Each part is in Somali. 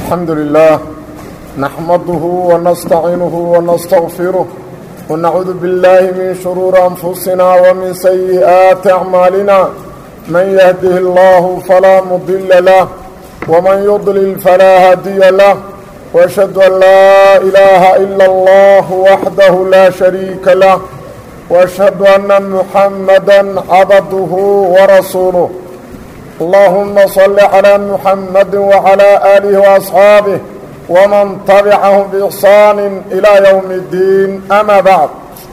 الحمد لله نحمده ونستعينه ونستغفره ونعوذ بالله من شرور أنفسنا ومن سيئات أعمالنا من يهده الله فلا مضل له ومن يضلل فلا هادي له وأشهد أن لا إله إلا الله وحده لا شريك له وأشهد أن محمدا عبده ورسوله اللهم صل على محمد وعلى آله وأصحابه ومن تبعهم بإحسان إلى يوم الدين أما بعد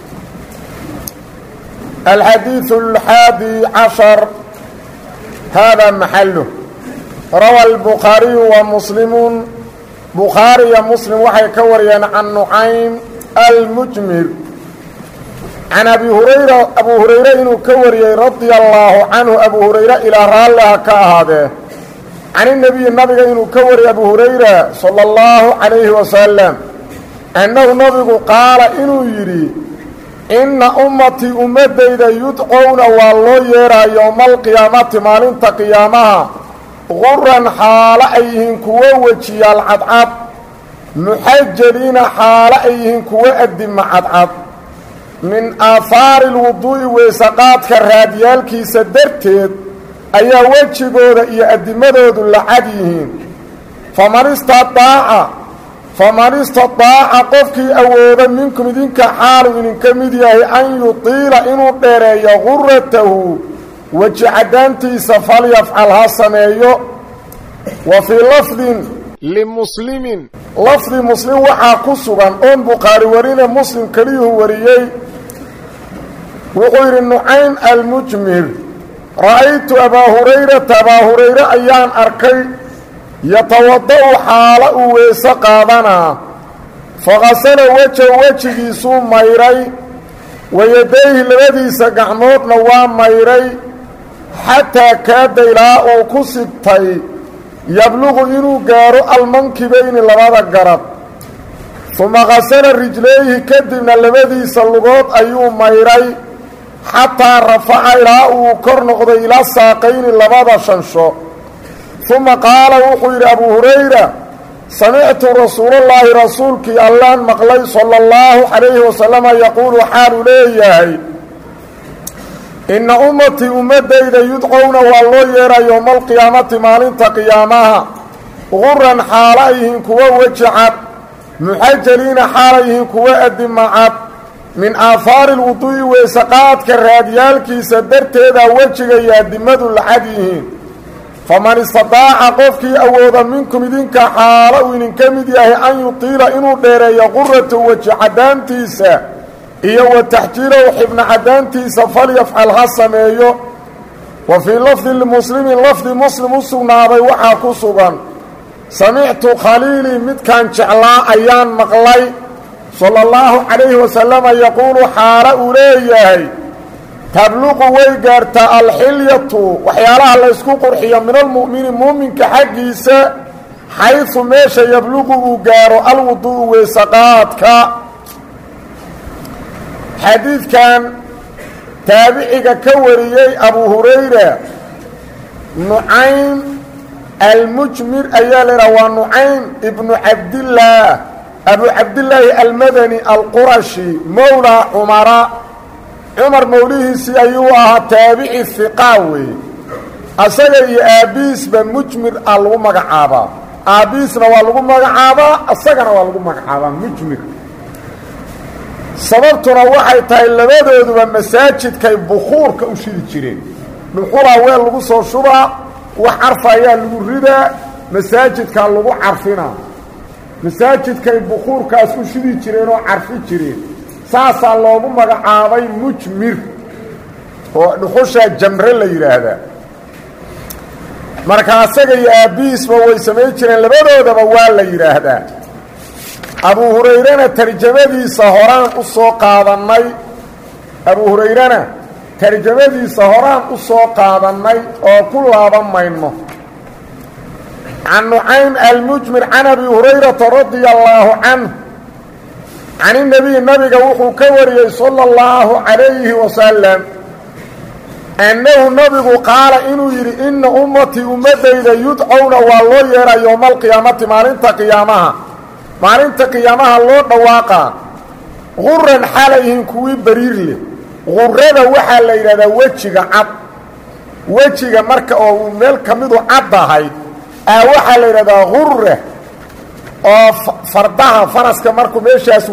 الحديث 11 هذا محله روى البخاري ومسلم بخاري ومسلم وحي كوريا عن نعيم المجمر عن أبو هريرة إنه كوري رضي الله عنه أبو هريرة إلى رالها كهذا عن النبي إنه كوري أبو هريرة صلى الله عليه وسلم أنه النبي قال إنه يري إن أمتي أمتي إذا يدعون والله يرى يوم القيامة مالين قيامها غرا حال أيهن كوا وجي العدعب محجلين حال أيهن كوا الدم عدعب من آثار الوضوء وسقات كالراديال كي سدرتد أي وجهود إيا الدمدود لعديهن فمن استطاع قفكي أولا منكم إذنك حال إنك مديه أن يطيل إنه ديري غرته وجعدانتي سفل يفعلها سميو وفي لفظ لمسلم لفظ مسلم وحاكسبا أن بقاري ورين مسلم كليه وريي وغير النعيم المجمر رأيت أبا هريرة أيان أركي يتوضأ حاله ويسقاضنا فغسل وجهه سوم ميري ويديه الذي سقعموت نوام ميري حتى كاد إلى كسبتي يبلغ إنو قارو المنكبين لبدا قرب ثم غسل رجليه كدنا الذي سلقوت أيوم ميري حتى رفع إلى كرنقض إلى الساقين لبدا شنشو ثم قال وحير أبو هريرة سمعت رسول الله رسولك الله مقلي صلى الله عليه وسلم يقول حال ليه إن أمتي إذا يدعون والله يرى يوم القيامة مالين قيامها غرا حاليهم كوا وجعت محجلين حاليهم كوا الدمعت من آثار الوضوء وسقات كالراديال كي سدرت هذا وجه يدمد العديهم فمن استطاع قفكي أوضا منكم إذنك حاله إنك مديه أن يطيل إنه ديري غرته وجعدانتيسا إيا وتحجيره وحبن عدانتيسا فليفعلها سميو وفي لفظ المسلم لفظ مسلم السنابي وحاكسبا سمعت خليلي متكان شعلاء أيان مقلي صلى الله عليه وسلم يقول حار أوليه تبلغ ويقارت الحلية وحيالها اللي يسكو قرحيا من المؤمن كحقيسة حيث ماشى يبلغ قارو الوضوء وسقاتك حديث كان تابعك كوريي أبو هريرة نعيم المجمر أيال روى نعيم ابن عبد الله أبو عبد الله المدني القرشي مولى عمر موليه سيأيوها تابعي الثقاوي أساقي آبيس بمجمر المقعابا آبيس روى المقعابا أساقنا روى المقعابا مجمر sababtuna waxay tahay labadooduba masaajidkay buxuurka u shidi jireen buxuura weel lagu soo shubaa wax carfa ayaa lagu ridaa masaajidka lagu carfinaa masaajidkay buxuurkaas u shidi jireen oo carfi jireen saasaa loogu magacaabay mujmir oo dhuxusha jamre la yiraahdaa marka asaga iyo aabiisba way sameey jireen labadoodaba waa la yiraahdaa أبو هريرة ترجمدي سهران قادناي أبو هريرة ترجمدي سهران قادناي أو كل هذا ماينه عن نعيم المجمر عن أبي هريرة رضي الله عنه عن النبي وحو كوري صلى الله عليه وسلم annahu nabigu qaala inuu yidhi inna ummatii ummaddayda yudcowna waa loo yeeraa yowma alqiyaamati maalinta qiyaamaha loo dhawaaqaa guran xalayhin kuwii bariir leh gurada waxaa la yidhahdaa wejiga cad wejiga marka oo uu meel ka midu caddahay waxaa la yidhahdaa gura oo fardaha faraska markuu meeshaas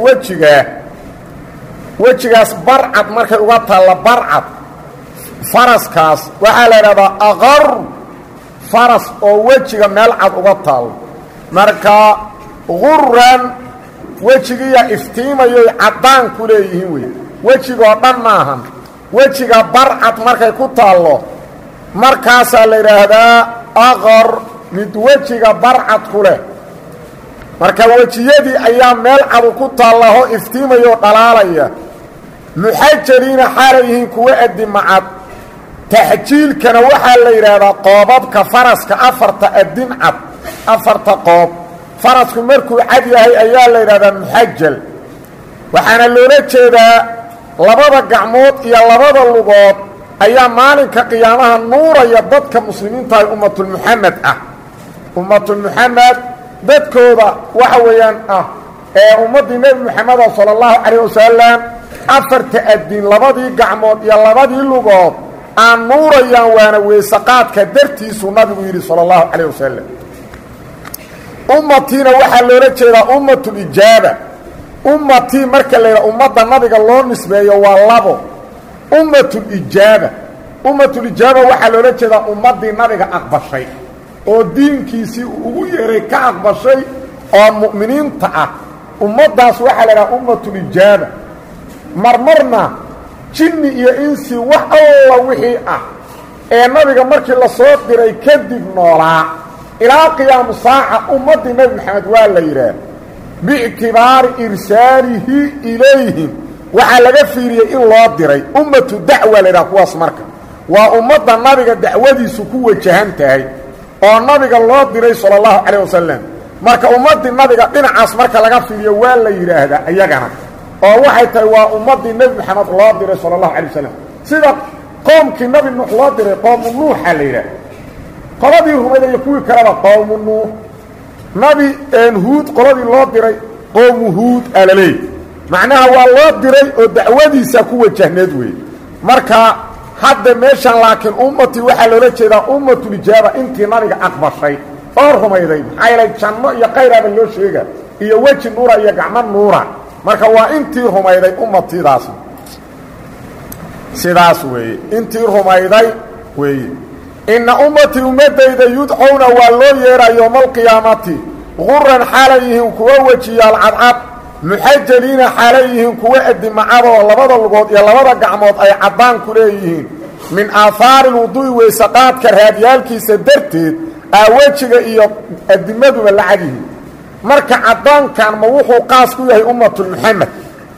wejigaas barcad markay uga taalla barcad faraskaas waxaa la yidhahdaa aqar faras oo wejiga meel cad uga taallo marka guran wejigiiya iftiimayoy caddaan ku leeyihiin wey wejigoo dhan maahan wejiga barcad markay ku taallo markaasaa la yidhaahdaa aqar mid wejiga barcad ku leh marka wejiyadii ayaa meel cadu ku taallahoo iftiimayoo dhalaalaya muxajaliina xaalay yihiin kuwa addimacad taxjiilkana waxaa la yidhaahdaa qoobabka faraska afarta addin cad afarta qoob farasku markuu cad yahay ayaa la yidhahdaa muxajal waxaana loola jeedaa labada gacmood iyo labada lugood ayaa maalinka qiyaamaha nuuraya dadka muslimiintahay ummatulmuxamed ah ummatulmuxamed dadkooda waxa weeyaan ee ummaddii nebi moxameda sala allahu calayh wasalam afarta addin labadii gacmood iyo labadii lugood aan nuurayaan waana weysaqaadka dartiisuu nabigu yidhi sala allahu calayh wasalam ummatiina waxaa loola jeedaa ummatulijaaba ummatii marka la yidhaha ummadda nabiga loo nisbeeyo waa labo ummatulijaaba waxaa loola jeedaa ummaddii nabiga aqbashay oo diinkiisii ugu yeeray ka aqbashay oo mu'miniinta ah ummaddaas waxaa la yidhaha ummatulijaaba marmarna jinni iyo insi wax alla wixii ah ee nabiga markii la soo diray kadib noolaa ilaa qiyaamu saaca ummaddii nebi moxamed waa la yidhaah biictibaari irsaalihi ilayhim waxaa laga fiiriyey in loo diray ummatu dacwa la yidhaha kuwaas marka waa ummadda nabiga dacwadiisu ku wajahan tahay oo nabiga loo diray sala allahu calayh wasalam marka ummaddii nabiga dhinacaas marka laga fiiriyo waa la yidhaahdaa iyagana oo waxay tahay waa ummaddii nebi moxamed loo diray sala allahu calay wasalam sida qoomkii nabi nuux loo diray qoomu nuuxa la yidhaah qoladii rumayday iyo kuwii kaleba qowmu nuux nabi huud qoladii loo diray qowmu huud alaleey macnaha waa loo diray oo dacwadiisa ku wajahneed weeye marka hadda meeshan laakiin ummatii waxaa loola jeedaa ummatulijaaba intii nabiga aqbashay oo rumayday maxaa yeelay janno iyo khayraaba loo sheega iyo weji nuura iyo gacmo nuura marka waa intii rumayday ummatiidaas sidaas weeye intii rumayday weeye inna ummatii ummaddayda yudcowna waa loo yeeraa yowma alqiyaamati guran xaalay yihiin kuwa wejiyaal cadcad muxajaliina xaalay yihiin kuwa addimacadoo labada lugood iyo labada gacmood ay caddaan ku leeyihiin min aahaari lwuduu'i weysaqaadka raadyaalkiisa darteed wejiga iyo addimaduba la cadyihiin marka caddaankan ma wuxuu qaas ku yahay ummatulmuxamed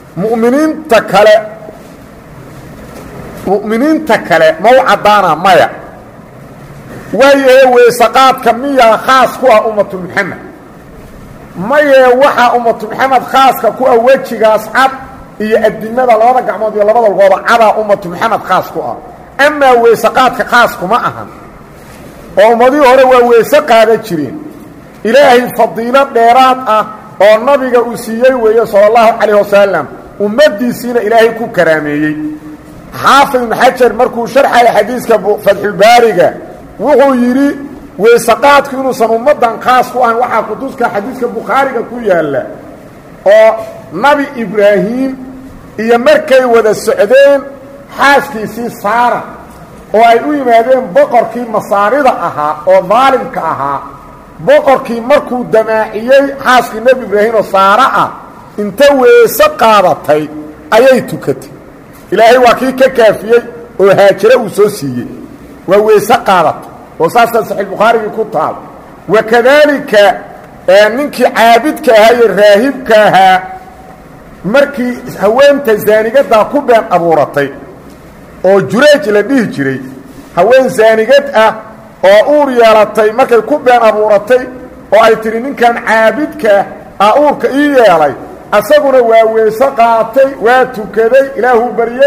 mu'miniinta kale ma u caddaana maya waayahe weysaqaadka miyaa khaas ku ah ummatulmuxamed mayee waxaa ummatulmuxamed khaaska ku ah wejigaas cad iyo addimada labada gacmood iyo labada lugooda cadaa ummatulmuxamed khaas ku ah amaa weysaqaadka khaas kuma ahan oo ummadii hore waa weyse qaada jireen ilaahay fadiilo dheeraad ah oo nabiga uu siiyey weeye sala allahu calayh wasalam ummaddiisiina ilaahay ku karaameeyey xaafid ibnu xajar markuu sharxaya xadiiska fatxulbaariga wuxuu yidhi weysaqaadku inuusan ummaddan khaas ku ahayn waxaa kutuska xadiiska bukhaariga ku yaalla oo nabi ibraahim iyo markay wada socdeen xaaskiisii saara oo ay u yimaadeen boqorkii masaarida ahaa oo daalimka ahaa boqorkii markuu damaaciyey xaaskii nebi ibraahimoo saara ah inta weese qaadatay ayay tukatay ilaahay waa kii ka kaafiyey oo haajire uu soo siiyey waa weese qaadato oo saastaa saxiixbukhaarigii ku taal wakadaalika ninkii caabidka ahaa iyo raahibka ahaa markii haweenta zaanigaddaa ku been abuuratay oo jureej la dhihi jiray haween zaanigad ah oo uur yeelatay markay ku been abuuratay oo ay tidhi ninkan caabidka ah uurka ii yeelay asaguna waa weese qaatay waa tukaday ilaahuu baryey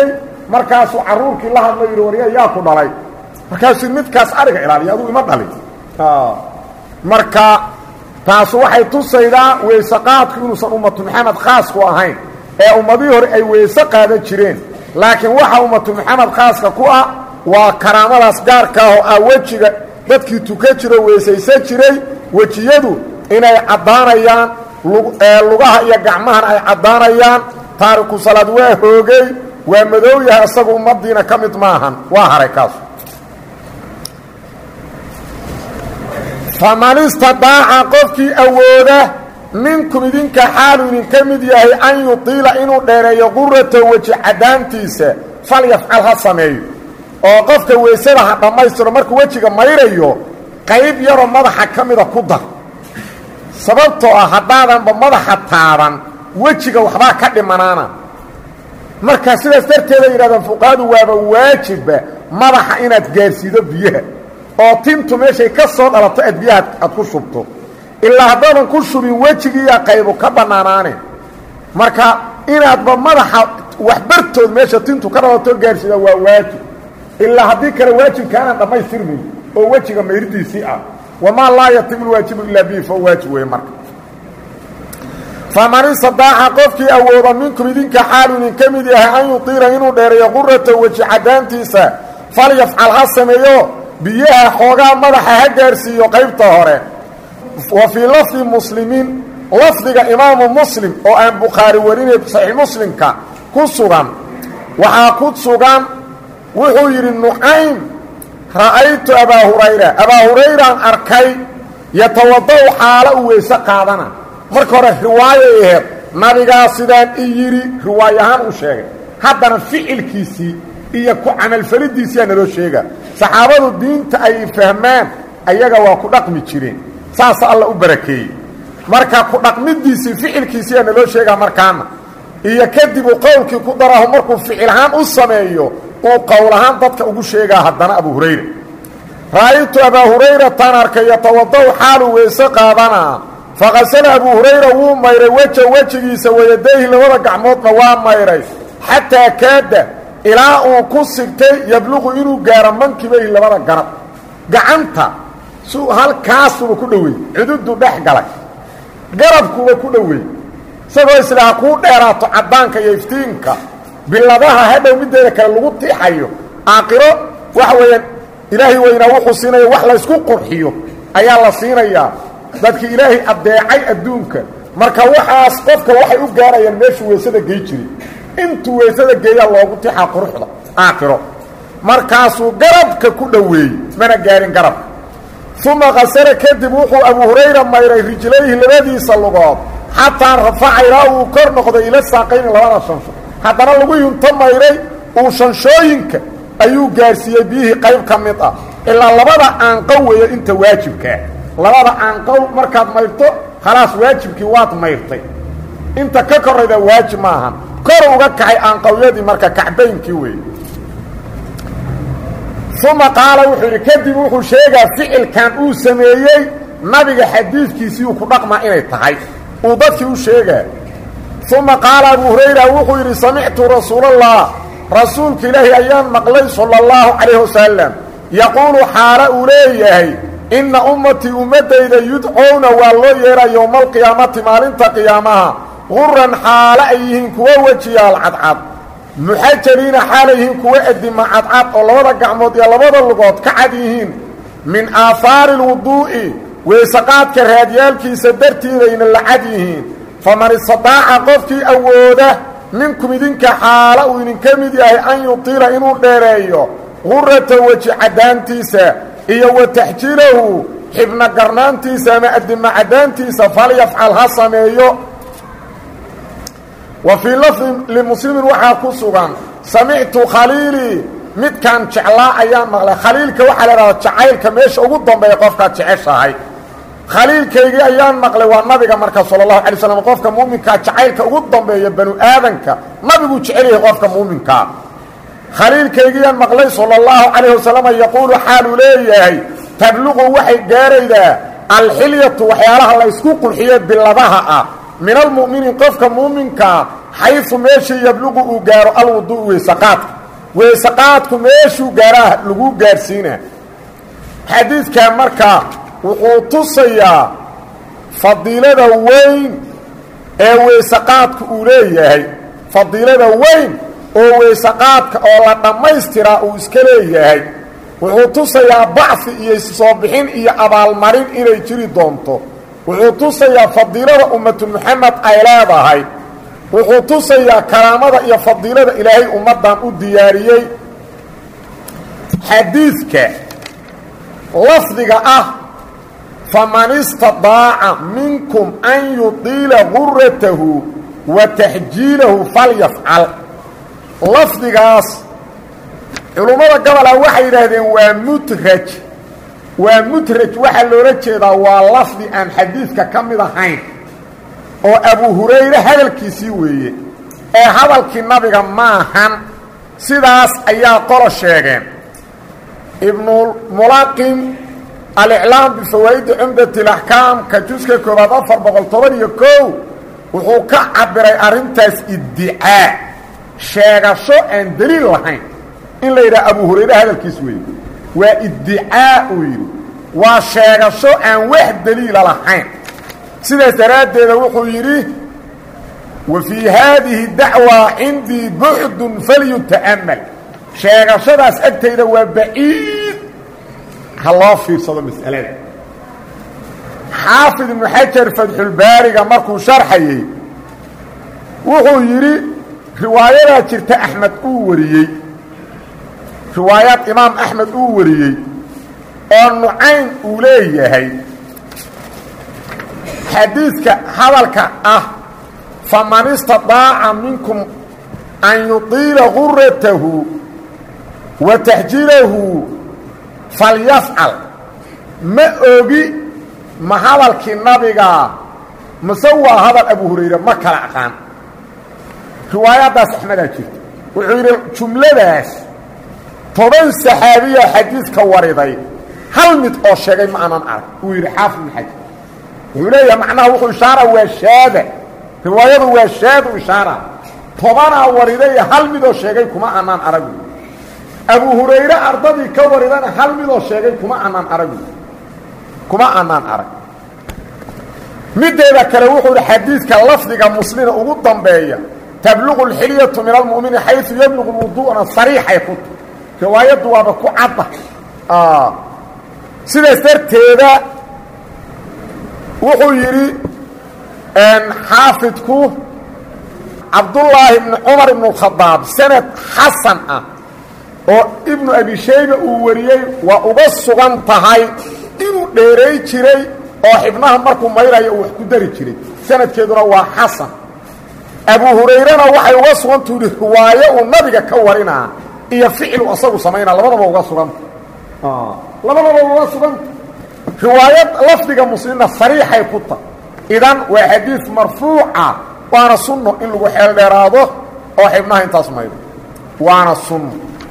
markaasuu carruurkii la hadlo yidhi warya yaa ku dhalay markaasuu midkaas ariga ilaaliya aduu ima dhalin marka taasu waxay tusaydaa weysaqaadku inuusan ummatu maxamed khaas ku ahayn ee ummadihii hore ay weyse qaadan jireen laakiin waxa ummatu maxamed khaaska ku ah waa karaamadaas gaarka ah oo ah wejiga dadkii tuka jiro weysaysan jiray wejiyadu inay caddaanayaan lugaha iyo gacmahana ay caddaanayaan taariku salaad waa hoogay waa madow yahay isagu ummadiina ka mid maahan waa haray kaas faman istadaaca qofkii awooda minkum idinka xaalu idinka mid yahay an yutiila inuu dheereeyo qurata weji caddaantiisa falyafcal ha sameeyo oo qofka weysada ha dhammaystiro markuu wejiga mayrayo qayb yaroo madaxa ka mida ku dar sababtoo ah haddaadanba madaxa taaban wejiga waxbaa ka dhimanaana marka sidaas darteeda yidhahdaan fuqahadu waaba waajibba madaxa inaad gaarsiido biyaha oo tintu meeshay ka soo dhalato aad biyaha aad ku shubto ilaa haddaadan ku shubin wejigiiyaa qaybu ka bannaanaane marka inaadba madaxa waxbartood meesha tintu ka dhalato gaarsiida waa waajib ilaa haddii kale waajibkaanaan dhammaystirmayn oo wejiga mayridiisii ah wamaa laa yatimu lwaajibu ilaa bihi fa waajib weeye marka faman istadaaca qofkii awooda minkum idinka xaalu idinka mid yahay an yutiila inuu dheereeyo qurata weji caddaantiisa falyafcal ha sameeyo biyaha xoogaa madaxa ha gaarsiiyo qaybta hore wa fii lafdi muslimiin lafdiga imaamu muslim oo aan bukhaari warinay saxiix muslimka ku sugan waxaa ku sugan wuxuu yidhi nucaym ra'aytu abaa hurayraan arkay yatawada'u xaalo u weyse qaadana marka hore riwaayay aheed nabigaa sidaan i yidhi riwaay ahaan u sheegay haddana ficilkiisii iyo ku camalfalidiisiyaa naloo sheega saxaabadu diinta ay fahmaan ayaga waa ku dhaqmi jireen saasa alla u barakeeyey marka ku dhaqmidiisii ficilkiisiyaa naloo sheegaa markaana iyo kadib uu qowlkii ku daraho markuu ficil ahaan u sameeyo uu qowl ahaan dadka ugu sheegaa haddana abu hurayra ra'aytu abaa hurayratan arkay yatawada'u xaaluu weyse qaadanaa faqasala abu hurayra wuu mayray wejigiisa wayadayhi labada gacmoodna waa mayray xataa kaada ilaa uu ku sigtay yabluqu inuu gaaro mankibayhi labada garab gacanta halkaasuba ku dhoweey cududu dhex galay garabkuba ku dhoweey isagoo islaha kuu dheeraato caddaanka iyo iftiinka biladaha hadhow mideeda kale lagu tiixayo aakhiro waxa weeyaan ilaahay weynaa wuxuu siinaya wax laysku qurxiyo ayaa la siinayaa dadkii ilaahay addeecay adduunka marka waxaas qofka waxay u gaarayaan meeshuu weysada gey jiray intuu weysada geeyaa loogu tixaa quruxda aakhiro markaasuu garabka ku dhoweeyey mana gaarin garabka uma qasara kadib wuxuu abu hurayra mayray rijlayhi labadiisa lugood xataa rafaca ilaa uu kor noqday ila saaqayni labada shansho haddana lagu yunto mayray uu shanshooyinka ayuu gaarsiiyey biyihii qayb ka mid ah ilaa labada aanqow weeyo inta waajibkaa labada aanqow markaad mayrto khalaas waajibkii waad mayrtay inta ka korayda waajib maahan kor uga kacay aanqowyadii marka kacbaynkii weeye uma qaala wuxuu yidhi kadib wuxuu sheegaa ficilkan uu sameeyey nabiga xadiidkiisii uu ku dhaqmaa inay tahay uu dadkii u sheegaa uma qaala abu hurayra wuxuu yidhi samictu rasuulallah rasuulka ilaahi ayaan maqlay sala allahu calayhi wasalam yaquulu xaalo uu leeyahay inna ummatii ummaddayda yudcowna waa loo yeehaa yowma alqiyaamati maalinta qiyaamaha guran xaalo ay yihiin kuwa wejiyaal cadcad muxajaliina xaalay yihiin kuwa adima cadcad oo labada gacmood iyo labada lugood ka cad yihiin min aahaari lwuduu'i weysaqaadka raadyaalkiisa dartiidayna la cad yihiin faman istadaaca qofkii awooda minkum idinka xaalo uu idinka mid yahay an yutiila inuu dheereeyo gurata weji caddaantiisa iyo wa taxjiilahu xibna garnaantiisa ama adima caddaantiisa falyafcal ha sameeyo wa fii lafdi limuslimin waxaa ku sugan samictu khaliilii midkaan jeclaa ayaan maqlay khaliilka waxaa la idhahdaa jacaylka meesha ugu dambeeya qofkaad jeceshahay khaliilkaygii ayaan maqlay waa nabiga marka sala allahu alay slam qofka muuminkaa jacaylka ugu dambeeya banu aadanka nabiguu jecel yahay qofka muuminkaa khaliilkaygiyaan maqlay sala allahu calayh wasalam yaquulu xaaluu leeyahay tabluqu waxay gaaraydaa alxilyatu waxyaalaha la ysku qurxiye biladaha ah min almu'miniin qofka muuminkaa xaysu meeshii yabluqu uu gaaro alwudu'u weysaqaadka weysaqaadku meeshuu gaaraa lagu gaarsiinaa xadiidkan markaa wuxuu tusayaa fadiilada weyn ee weysaqaadku uu leeyahay fadiilada weyn oo weysaqaadka oo la dhammaystiraa uu iska leeyahay wuxuu tusayaa bacfi iyo soo bixin iyo abaalmarin inay jiri doonto wuxuu tusayaa fadiilada ummatu muxamed ay leedahay wuxuu tusayaa karaamada iyo fadiilada ilaahay ummaddan u diyaariyey xadiidka lafdiga ah faman istadaaca minkum an yudiila guratahu wa taxjiilahu falyafcal lafdigaas culummada gobola waxay yidhaahdeen waa mudraj waxaa loola jeedaa waa lafdi aan xadiidka ka mid ahayn oo abu hurayre hadalkiisii weeye ee hadalkii nabiga maahan sidaas ayaa qolo sheegeen ibnulmulaqim aliclaam bifawaa'idi cumdati alaxkaam ka juska koobaad 411 wuxuu ka cabiray arrintaas iddicaa sheegasho aan daliil lahayn in la yidhaha abu hurayre hadalkiis weeye waa iddicaa uu yidhi waa sheegasho aan wax daliila lahayn sidaas daraaddeeda wuxuu yidhi wa fii haadihi dacwa cindii bucdun falyuta'amal sheegashadaas agtayda waa baciid ha loo fiirsado mas'alada xaafid ibnu xajar fatxulbaariga markuu sharxayey wuxuu yidhi riwaayadaa jirta axmed uu wariyey riwaayaad imaam axmed uu wariyey oo nucayn uu leeyahay xadiidka hadalka ah faman istadaaca minkum an yudiila guratahu wa taxjiilahu falyafcal ma ogi ma hadalkii nabigaa mase waa hadal abu hurayre ma kala aqaan riwaayaddaas axmedaa jirta wuxuu yidhi jumladaas 10 saxaabiya xadiidka wariday hal mid oo sheegay ma aanan arag uu yidhi xaafid ibn xajar wuxuu leeyahay macnaha wuxuu ishaara waa shaada riwaayadu waa shaadu ishaara 10 wariday hal mid oo sheegay kuma aanan arag abu hurayre ardadii ka waridana hal mid oo sheegay kuma aanan arag mideeda kale wuxuu yidhi xadiidka lafdiga muslina ugu dambeeya tabluqu alxilyatu min almu'mini xaysu yabluqu lwudu'na sariixay ku riwaayaddu waaba ku cadda sidaas darteeda wuxuu yidhi xaafidku cabdullaahi ibni cumar ibnu khadaab sanad xasan ah oo ibnu abi shayba uu wariyey waa uga sugan tahay inuu dheeray jiray oo xibnaha markuu mayrayo uu wax ku dari jiray sanadkeeduna waa xasan abu hurayrena waxay uga sugantuu yidhi riwaayo uu nabiga ka warinaa iyo ficlu asagu samaynaa labadaba uga suganta riwaayad lafdiga muslimna sariixay ku tahay idan waa xadiid marfuuca waana sunno in lagu xeel dheeraado oo xibnaha intaas maydo waana sunno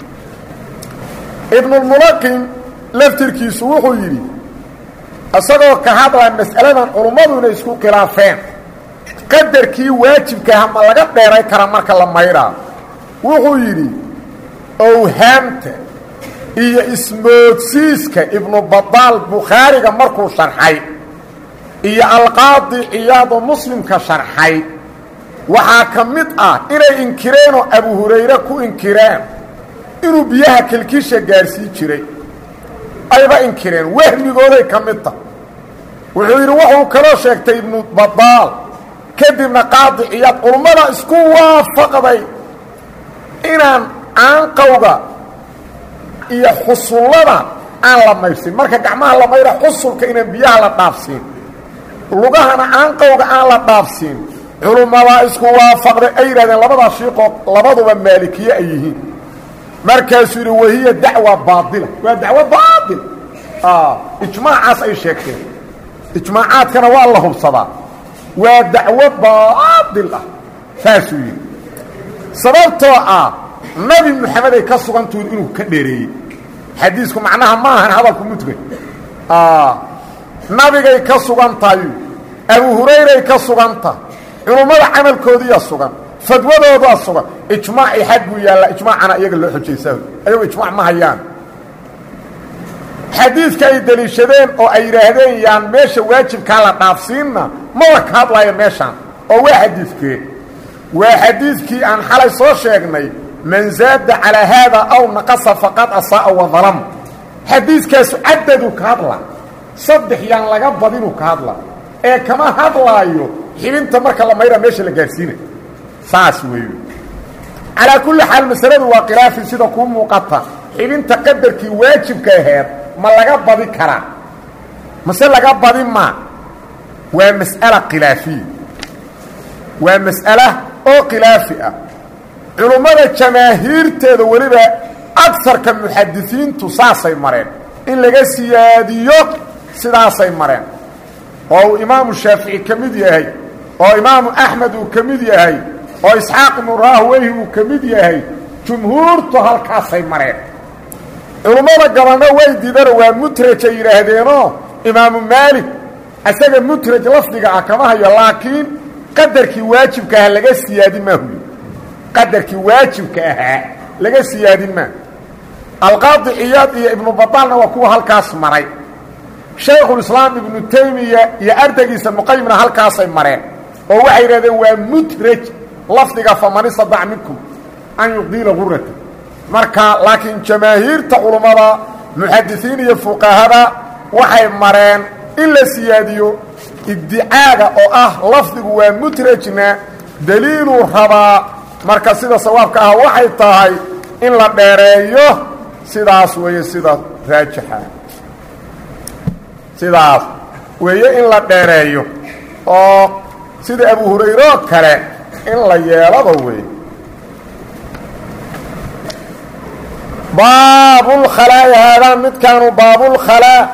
ibnulmulaqim laftirkiisu wuxuu yidhi isagoo ka hadlaa mas'aladan culummadu inay isku khilaafeen qadarkii waajibkaha ma laga dheeray kara marka la maydhaa wuxuu yidhi owhaamta iyo ismoodsiiska ibnu badaal bukhaariga markuu sharxay iyo alqaadi ciyaado muslimka sharxay waxaa ka mid ah inay inkireenoo abu hurayre ku inkireen inuu biyaha kilkisha gaarsii jiray ayba inkireen wahmigooday ka mid tahay wuxuu yidhi wuxuu kaloo sheegtay ibnu badaal kadibna qaadi ciyaad culummada isku waafaqday inaan aanqowga iyo xusullada aan la mayrsin marka gacmaha la mayra xusulka inaan biyaha la dhaafsiin lugahana aanqowga aan la dhaafsiin culummadaa isku waafaqday ay yidhahdeen labadaa shiiqoo labaduba maalikiye ay yihiin markaasuu yidhi wahiya dacwa baadila waa dacwo baadil ijmaacaas ay sheegteen ijmaacaadkana waa la hubsadaa waa dacwo baadil ah saasuu yidhi sababtoo ah nabi moxamed ay ka sugantuhin inuu ka dheereeyey xadiisku macnaha ma ahan hadalku mudgay nabigay ka sugan tahay abu hurayray ka sugan tahay culummada camalkoodiiya sugan fadwadoodaa sugan ijmaaci xaggu yaalla ijmaacana iyaga loo xujaysaa ayagu ijmaac ma hayaan xadiidka ay deliishadeen oo ay yidhaahdeen yaan meesha waajibkaa la dhaafsiinna maba ka hadlaayo meeshaan oo waa xadiidkee waa xadiidkii aan xalay soo sheegnay man zaada calaa haada aw naqasa faqad asaa'a wadalam xadiidkaasu cadadu ka hadla saddex yaan laga badinu ka hadla ee kama hadlaayo xibinta marka la mayra meesha la gaarsiinay saas weeyo calaa kulli xaal masaladu waa khilaafi sida kuu muuqata xibinta qadarkii waajibka aheed ma laga badi karaa mase laga badi ma waa mas'ala khilaafiya waa mas'ala oo khilaafi ah culummada jamaahiirteeda weliba agsarka muxadisiintu saasay mareen in laga siyaadiyo sidaasay mareen oo uu imaamu shaafici ka mid yahay oo imaamu axmed uu ka mid yahay oo isxaaq ibnu raahweyhi uu ka mid yahay jumhuurtu halkaasay mareen culummada gabanno way diidana waa mutraj ay yidhaahdeenoo imaamu maalik isaga mutraj lafdiga ah kama hayo laakiin qadarkii waajibka ahaa laga siyaadin maa huyo qadarkii waajibka ahaa laga siyaadin maa alqaadi ciyaad iyo ibnu badaalna waa kuwa halkaas maray shaykhulislaam ibnu taymiya iyo ardaygiisa muqayimna halkaasay mareen oo waxay yidhahdeen waa mutraj lafdiga faman istadac minkum an yuqdiila gurata marka laakiin jamaahiirta culummada muxadisiin iyo fuqahada waxay mareen in la siyaadiyo iddicaaga oo ah lafdigu waa mutrajna daliiluu rabaa marka sida sawaabka ah waxay tahay in la dheereeyo sidaas weeye sida raajixa sidaas weeye in la dheereeyo oo sida abu hurayre oo kale in la yeelaba weeye baabulkhalaa'i haadaan midkaanu baabulkhalaa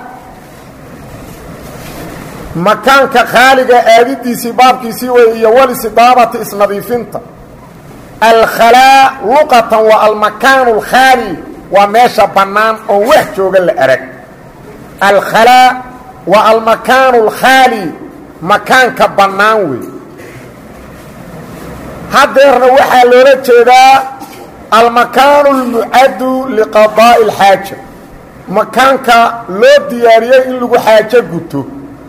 makaanka khaaliga aadidiisii baabkiisii wey iyo walistidaabati isnadiifinta alkhalaa luqatan waa almakaanu alkhaali waa meesha bannaan oon wax jooga la arag alkhalaa waa almakaanu alkhaali makaanka bannaan wey haddeerna waxaa loola jeedaa almakaanu almucaddu liqadaa'i alxaaja makaanka loo diyaariyey in lagu xaajo guto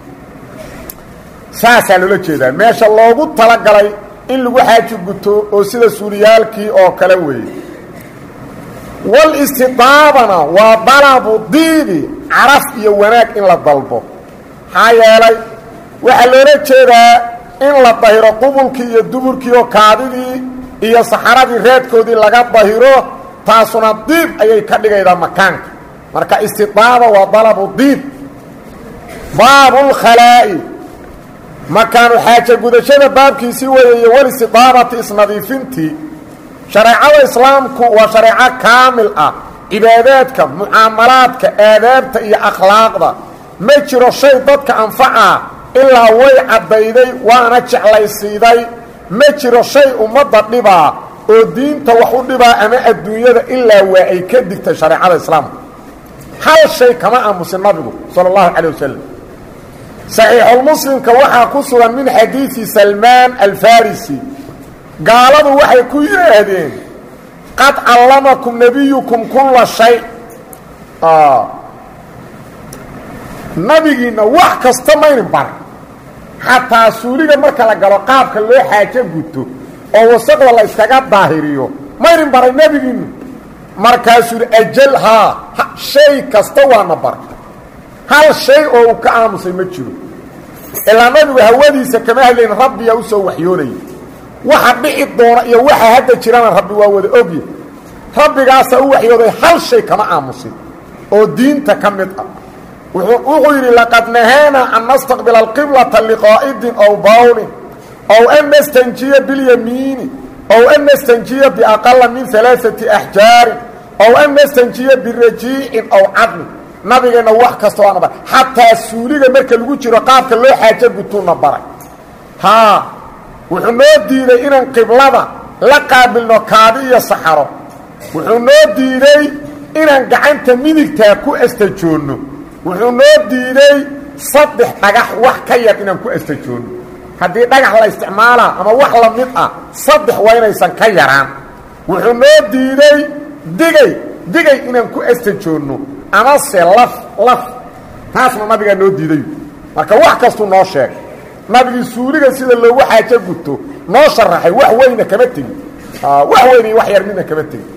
saasaa loola jeedaa meesha loogu talagalay in lagu xaajo guto oo sida suuriyaalkii oo kale weeye walistidaabana waa dalabu diibi caraf iyo wanaag in la dalbo maxaa yeelay waxaa loola jeedaa in la dahiro qubulkii iyo duburkii oo kaadidii iyo saxaradii reedkoodii laga dahiro taasuna diib ayay ka dhigaydaa makaanka marka istidaaba waa dalabu diib baabulkhalaa'i makaanu xaaja gudashada baabkiisii weeye iyo walistidaabati isnadiifintii shareecada islaamku waa shareeco kaamil ah cibaadaadka mucaamalaadka aadaabta iyo akhlaaqda ma jiro shay dadka anfaca ilaa way caddayday waana jeclaysiiday ma jiro shay ummadda dhibaa oo diinta wax u dhibaa ama adduunyada ilaa waa ay ka digtay shareecada islaamka hal shay kama aamusin nabigu sala allahu calayh wasalam saxiixulmuslimka waxaa ku sugan min xadiidi salmaan alfarisi gaaladu waxay ku yidhaahdeen qad callamakum nebiyukum kulla shay nabigiinna wax kasta maynin bar xataa suuliga marka la galo qaabka loo xaajo guto oo wasaqda la iskaga daahiriyo maynin baray nebigiinnu markaasuu yidhi ajal haa shay kasta waana bar hal shay oo uu ka aamusay ma jiro ilaa nabigu hawadiisa kama hadlayn rabbiyaa u soo waxyoonaya waxa dhici doona iyo waxa hadda jirana rabbi waa wada ogya rabbigaasaa u waxyooday hal shay kama aamusin oo diinta ka mid ah wuxuu yidhi laqad nahaana an nastaqbila alqiblata liqaa'idin ow bawlin ow an nastanjiya bilyamiini ow an nastanjiya biaqala min alaaثati axjaarin ow an nastanjiya birajiicin ow cadmin nabigeenna wax kasta waana baray xataa suuliga marka lagu jiro qaabka loo xaajo gutuuna baray haa wuxuu noo diiday inaan qiblada la qaabilno kaadi iyo saxaro wuxuu noo diiday inaan gacanta midigtaa ku astajoonno wuxuu noo diiday 3 dhagax wax ka yar inaan ku astajoonno haddii dhagax la isticmaalaa ama wax la mid ah 3 waa inaysan ka yaraan وحنو ديدي ديغي إنان كو استجونو أما سي لف تاسم نبيغا نو ديدي marka wax kasto noo sheeg nabiga suuliga sida loo waxa ka gudto noo sharaxay wax weyna kama tigi wax weyni wax yar midna kama tigi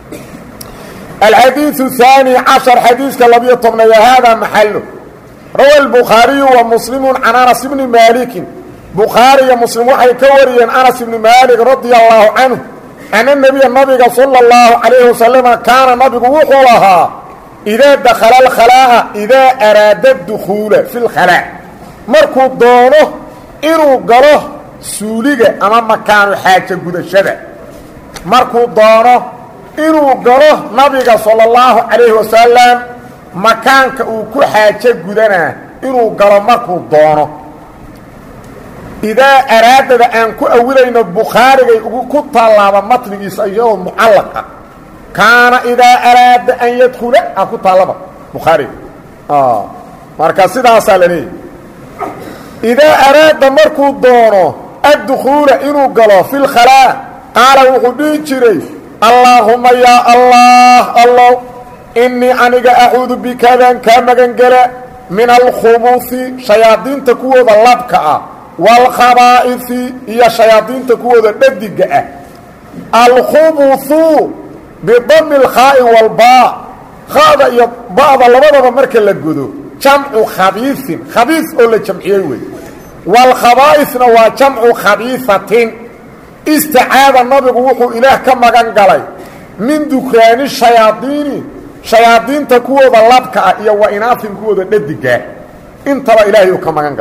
الحديث الثاني عشر حديث كاللبية طبنا هذا محله روى البخاري ومسلم عن أنس بن مالك بخاري ومسلم وحي كوري عن أنس بن مالك رضي الله عنه أن النبي صلى الله عليه وسلم كان النبي وحولها إذا دخل الخلاء إذا أراد الدخول في الخلاء مركو دونه إنو قاله سوليغة أمام مكان حاجة قد الشدع مركو دونه إنو قاله نبي صلى الله عليه وسلم مكان كأوكو حاجة قدنا إنو قاله مركو دونه إذا أراد أن كأولين البخاري كنت الله مطلق سيئة معلقة كان إذا أراد أن يدخل أكو طالبا بخاري مركز سيدة سالني إذا أراد مركو دونه الدخول إنو قال في الخلاء قال وقدين جري اللهم يا الله إني أنك أعوذ بكذا كما قال من الخبوث شياطين تكوذ اللبكة والخبائث هي شياطين تكوذ الدقة الخبوث بضم الخاء والباء خاء بعض لبضة مركا لقدو جمع خبيث أولا جمعيوي والخبائث هو جمع خبيثة استعاذ النبي وحو إله كما قال من دكان شياطين تكوذ اللبكة وإناث كوذ الدقة انتبه إلهي كما قال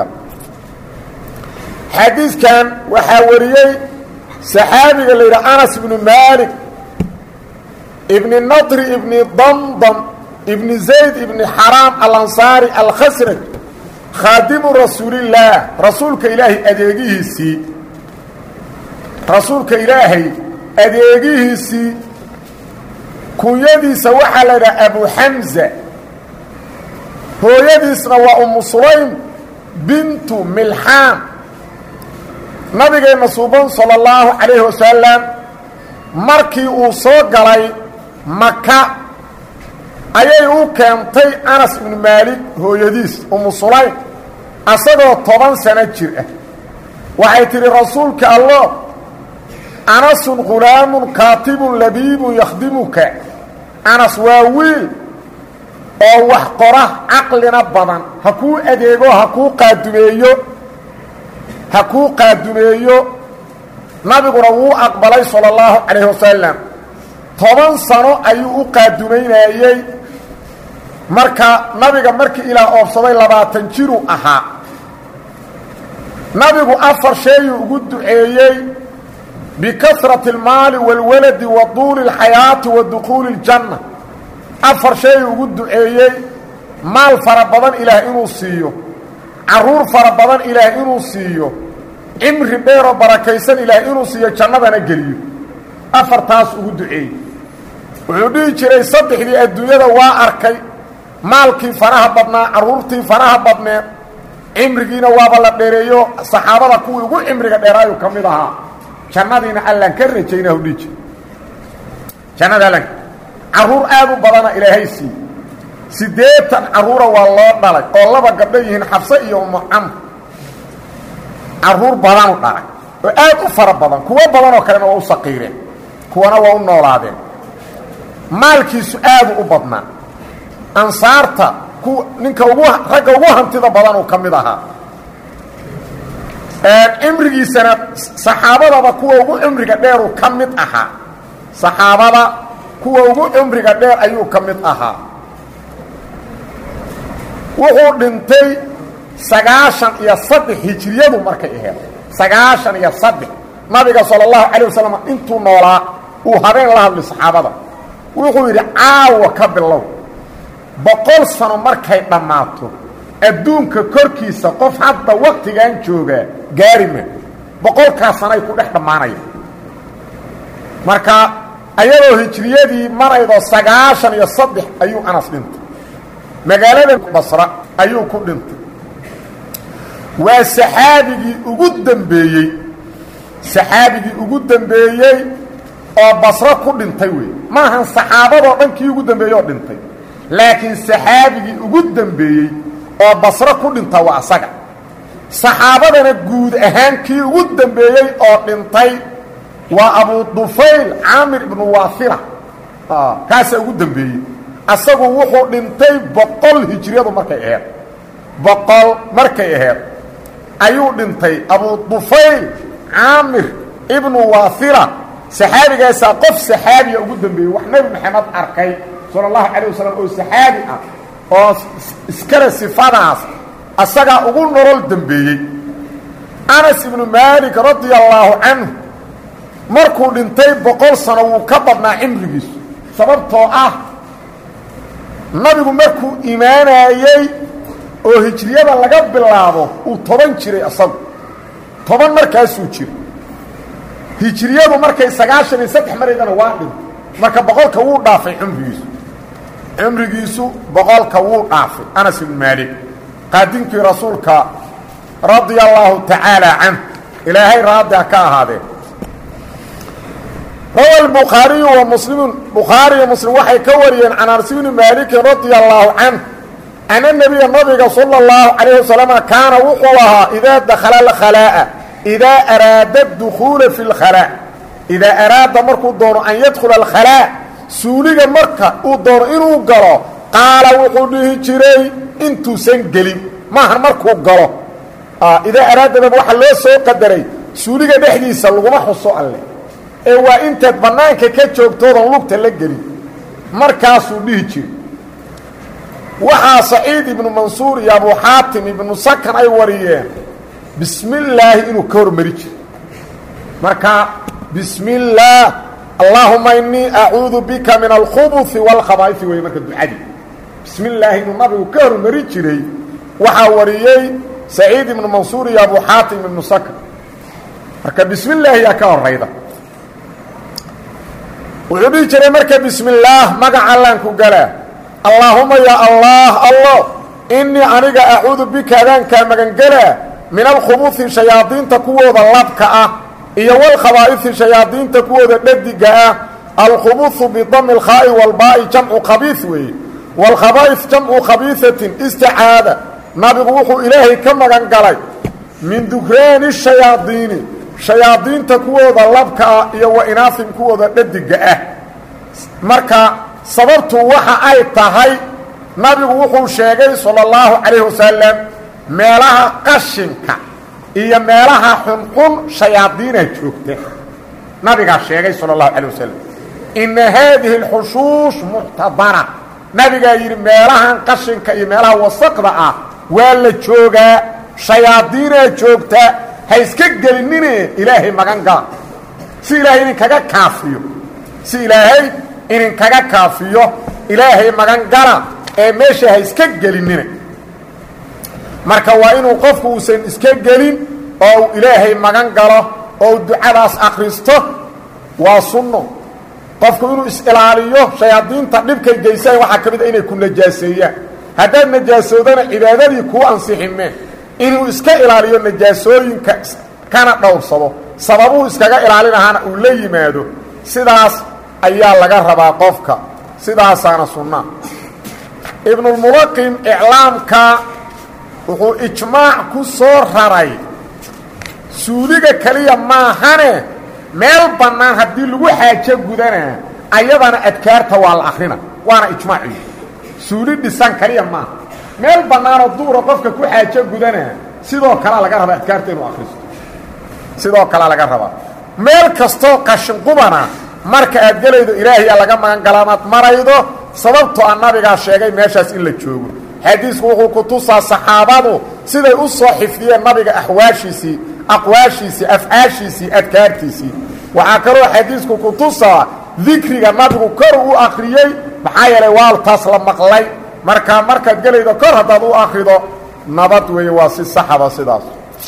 حديث كان وحاوريي صحابي اللي أنس بن مالك ابن النضر ابن ضمضم ابن زيد ابن حرام الأنصاري الخسرج خادم رسول الله رسولك إلهي أديقيه سي كن يدي سوحة لدى أبو حمزة هو يدي سنوى أم سليم بنت ملحان نبي مصوبان صلى الله عليه وسلم markii uu soo galay maka ayay u keentay Anas ibn Malik hooyadiis Sulaym asagoo 10 sano jir ah waxay tiri rasuulka Allah Anas ghulaamun kaatibun labibun yakhdimuka Anas waa wiil oo wax qora aqlina badan ha ku adeego ha ku qaadumeeyo nabiguna wuu aqbalay sallallahu alayhi wasallam 10 sano ayuu u qaadumeeyay marka nabiga markii ilaa oobsaday 20 jiru ahaa nabigu afar shay ugu duceeyay bikasrati almaal walwalad wa tul alhayat wa dukhul aljanna afar shay ugu duceeyay maal farabadan ilaa inuu siiyo caruur farabadan ilaa inuu siiyo imri beero barakaysan ilaa inuu siiyo jannadana geliyo afartaas ugu duceeyay wuxuu dhigi jiray saddexdii adduunyada waa arkay maalkii faraha badnaa caruurtii faraha badneed imrigiina waaba la dheereeyo saxaabada kuwii ugu imriga dheeraayu ka mid ahaa jannadiina allan ka rajayna u dhigi jannada allan caruur aad u badana ilaahay sii 8 caruura waa loo dhalay oo laba gabdho yihiin Xafsa iyo Ummu Amr caruur badan u dhalay oo aad u fara badan kuwa badan oo kale oo u saqiireen kuwana waa u noolaadeen maalkiisu aad u badnaa ansaarta ku ninka ugu ragga ugu hantida badan oo kamid ahaa imrigiisana saxaabada kuwa ugu imriga dheer oo kamid ahaa saxaabada kuwa ugu imriga dheer ayuu kamid ahaa wuxuu dhintay 93 hijriyadu markay ahayd 93 nabiga sallallahu alayhi wasallam intuu noolaa uu habeen la hadlay saxaabada wuxuu yiri caawa ka bilow 100 sano markay dhamaato adduunka korkiisa qof hadda waqtigan jooga gaarima 100 sano ay ku dhex dhamaanayaan marka ayadoo hijriyadii maraydo 93 ayuu Anas dhintay magaalada Basra ayuu ku dhintay waa saxaabigii ugu dambeeyay oo basro ku dhintay wey maahan saxaabadoo dhan kii ugu dambeeyey oo dhintay laakiin saxaabigii ugu dambeeyey oo basro ku dhinta waa asaga saxaabadana guud ahaan kii ugu dambeeyey oo dhintay waa abu dufayl caamir ibnu waafila kaasaa ugu dambeeyey asagu wuxuu dhintay 100 hijriyadu markay ahayd 100 markay ahayd ayuu dhintay abu dufayl caamir ibnu waafila saxaabigaasaa qof saxaabiya ugu dambeeyey wax nebi maxamed arkay sala allahu calayh wasalam oo saxaabi ah oo iskale sifadaas asagaa ugu nolol dambeeyey anas ibnu maalik radia allaahu canhu markuu dhintay 100 sano wuu ka badnaa cimrigiisu sababtoo ah nabigu markuu imaanayey oo hijriyada laga bilaabo uu 10 jiray asagu 10 markaasuu jiro hijriyadu markay 93 maraydana waa dhintay marka 100ka wuu dhaafay cumrigiisu 100ka wuu dhaafay anas ibn maalik qaadinkii rasuulka radia allaahu tacaala canhu ilaahay raadiha ka ahaadee روى البخاري ومسلم بخاري ومسلم وحي كوريا عن أنس بن مالك رضي الله عنه أن النبي صلى الله عليه وسلم كان وقوها إذا دخل الخلاء إذا أراد الدخول في الخلاء إذا أراد مركو الدور أن يدخل الخلاء سوليق مركا الدور إنه قرأ قال وقوله جري انتو سنقلي ماهر مركو قرأ إذا أراد نبوح الله سوء قدري سوليق بحدي سلغم حصو الله waa intaad bannaanka ka joogtoodan lugta la gelin markaasuu dhihi jiri waxaa saciid ibnu mansuur iyo abu xaatim ibnu sakan ay wariyeen bismi illaahi inuu ka hormari jiro markaa bismi illaah allaahuma innii acuudu bika min alkhubuthi waalkhabaa'ifi wey marka ducadii bismi illaahi inuu nabigu ka hormari jiray waxaa wariyey saciid ibnu mansuur iyo abu xaatim ibnu sakan marka bismi illaahi yaa ka horayda wuxuu dhihi jiray marka bismi illaah magaca allaan ku galaa allaahuma yaa allah allo innii aniga acuudu bika adaankaa magangelaa min alkhubuthi shayaadiinta kuwooda labka ah iyo walkhabaa'ifi shayaadiinta kuwooda dhadiga ah alkhubuthu bidami alkhaa'i walbaa'i jamcu khabiis weeye waalkhabaa'if jamcu khabiisatin isticaada nabigu wuxuu ilaahay ka magan galay min dukraani shayaadiini shayaadiinta kuwooda labka ah iyo wa inaafin kuwooda dhadiga ah marka sababtu waxa ay tahay nabigu wuxuu sheegay sala allahu calayhi wasalam meelaha qashinka iyo meelaha xunxun shayaadiina joogta nabigaa sheegay sala allahu calayh wasalam inna haadihi alxushuush muctabara nabigaa yidhi meelahan qashinka iyo meelaha wasaqda ah waa la joogaa shayaadiinaa joogta ha iska gelinine ilaahay magan gala si ilaahay idinkaga kaafiyo ilaahay magan gala ee meesha ha iska gelinine marka waa inuu qofku uusan iska gelin oo uu ilaahay magan galo oo uu ducadaas akhristo waa sunno qofku inuu is-ilaaliyo shayaadiinta dhibkay geysaan waxaa ka mid a inay ku najaaseeyaan haddaad najaasoodana cibaadadii kuu ansiximeen inuu iska ilaaliyo najaasooyinka kana dhowrsado sababuhu iskaga ilaalinahaana uu la yimaado sidaas ayaa laga rabaa qofka sidaasaana sunnaa ibnulmulaqim iclaamka wuxuu ijmaac ku soo raray suuliga keliya maahane meel bannaan haddii lagu xaajo gudanaa ayadana adkaarta waa la akhrina waana ijmaaci suuli dhisan keliya maaha meel bannaanoo duura qofka ku xaajo gudanaa sidoo kalea laga rabaa adkaarta inuu akhristo sidoo kalea laga rabaa meel kastoo qashin qubana marka aad gelaydo ilaahayaa laga magan galaamaad maraydo sababtoo a nabigaa sheegay meeshaas in la joogo xadiisku wuxuu ku tusaa saxaabadu siday u soo xifdiyeen nabiga axwaashiisii aqwaashiisii afcaashiisii adkaartiisii waxaa kaloo xadiisku ku tusaa dikriga nabigu kor u akhriyey maxaa yeelay waaltaas la maqlay markaad gelaydo kor haddaad u akrido nabad weeye waa si saxaba sidaas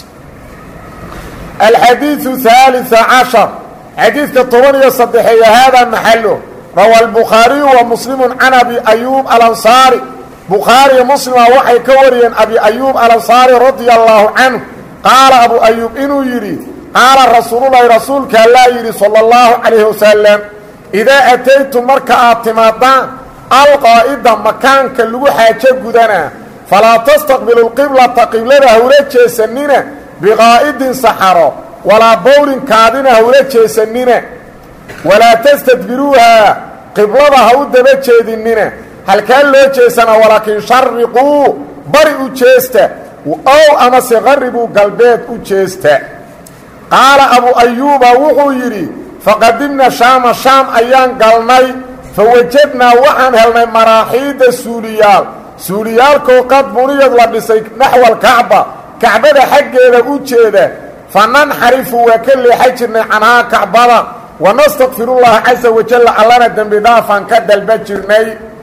alxadiiu ثالث caشhر xadiidka 13 hada maxalo rawى الbukhaariyu ومسلم can abi أyuub alanصaari bukhaariyo muslima waxay ka wariyeen abi ayuub alanصaari radia allaahu canhu qaala abu ayuub inuu yidhi qaala rasuululahi rasuulka allaa yidhi sala allahu calayhi wasalam idaa ataytum marka aad timaadaan alqaa'ida makaanka lagu xaajo gudanaa falaa tastaqbilu lqiblata qiblada hawla jeesanina biqaa'idin saxaro walaa bowlin kaadina hawla jeesanina walaa tastadbiruuhaa qiblada ha u daba jeedinina halkaa loo jeesana walaakin shariquu bari u jeesta ow amase qaribuu galbeed u jeesta qaala abu ayuuba wuxuu yidhi faqadimna shaama shaam ayaan galnay fawajadnaa waxaan helnay maraaxiida suuliyaalkoo qad buniyad la dhisay naxwalkacba kacbada xaggeeda u jeeda fananxarifu waa ka leexan jirnay canhaa kacbada wanastakfirullaha casa wajalla allana dembi dhaafaan ka dalba jirnay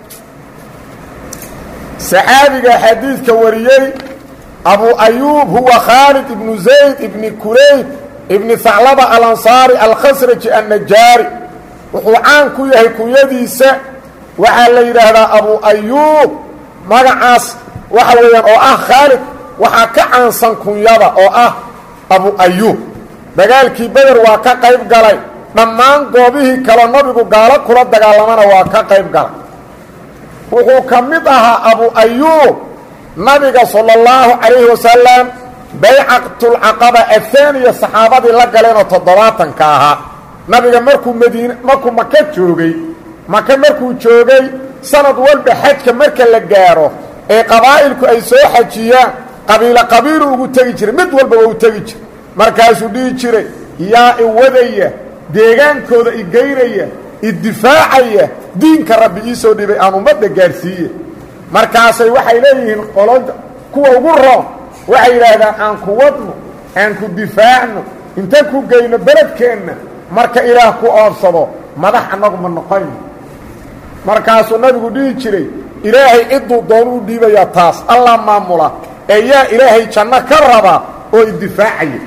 saxaabiga xadiidka wariyey abu ayuub huwa khaalid ibnu zayd ibni kurayb ibni haclaba alansaari alkhasraji annajaari wuxuu caan ku yahay kunyadiisa waxaa la yidhaahdaa abu ayuub magacaas waxa weeyaan oo ah khaalid waxaa ka caansan kunyada oo ah abu ayuub dagaalkii beder waa ka qayb galay dhammaan goobihii kaloo nabigu gaalo kula dagaalamana waa ka qayb galay wuxuu ka mid ahaa abu ayuub nabiga sala allahu calayhi wasalam baycatulcaqaba ahaaniya saxaabadii la galeenoo 70 ahaa nabiga markuu maka joogay markuu joogay sanad walba xajka marka la gaaro ee qabaa'ilku ay soo xajiyaan qabiilu ugu tegi jiray mid walba waa u tegi jiray markaasuu dhihi jiray yaa iwadaya deegaankooda igeynaya iddifaacaya diinka rabbi ii soo dhibay aan ummadda gaarsiiye markaasay waxay leeyihiin qolada kuwa ugu roon waxay yidhaahdaan aan ku wadno aan ku difaacno inta ku geyno beledkeenna marka ilaah ku oobsado madax annagu ma noqoyno markaasuu nabigu dhihi jiray ilaahay cidduu doon u dhiibayaa taas allah maamula ee yaa ilaahay janno ka raba oo iddifaacaya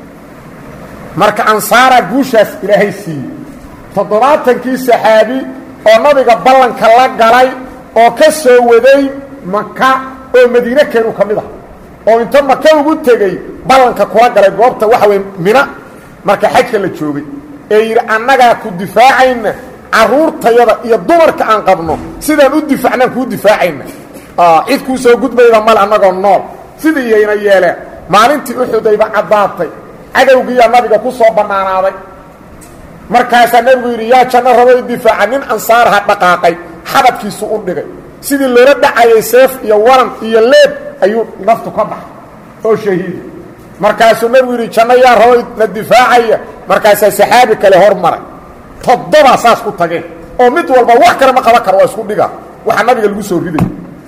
marka ansaaraa guushaas ilaahay siiyey 70kii saxaabi oo nabiga ballanka la galay oo ka soo waday maka oo madiine keenu ka mid ah oo inta maka ugu tegey ballanka kula galay goobta waxa weeye mina marka xajka la joogay ee yidhi annagaa ku difaacayna carruurtayada iyo dumarka aan qabno sidaan u difaacnaan kuu difaacayna cid kuu soo gudbayda male annagoo nool sidii yayna yeeleen maalintii uxudayba caddaatay cadowgiiyaa nabiga ku soo bannaanaaday markaasaa nabigu yidhi yaa janno rabo difaaca nin ansaaraha dhaqaaqay xabadkiisu u dhigay sidii loola dhacayay seef iyo waran iyo leeb ayuu naftu ka baxay oo shahiidi markaasuu nabigu yidhi janno yaa rabo na difaacaya markaasaa saxaabi kale hormaray 7 saas ku tageen oo mid walba wax kale ma qaban karo waa isku dhiga waxa nabiga lagu soo riday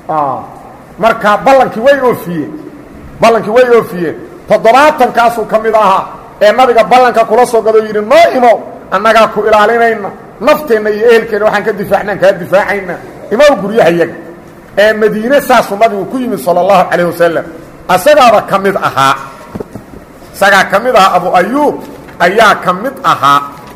marka ballankii way oofiyeen 70kaasuu ka mid ahaa ee nabiga ballanka kula soo gado yidhi noo imow annagaa ku ilaalinayna nafteenna iyo ehelkeenna waxaan ka difaacnaan kaa difaacayna imow guryahayaga ee madiine saasuu nabigu ku yimid sala allahu calayh wasalam asagaaba ka mid ahaa isagaa ka mid ahaa abu ayuub ayaa ka mid ahaa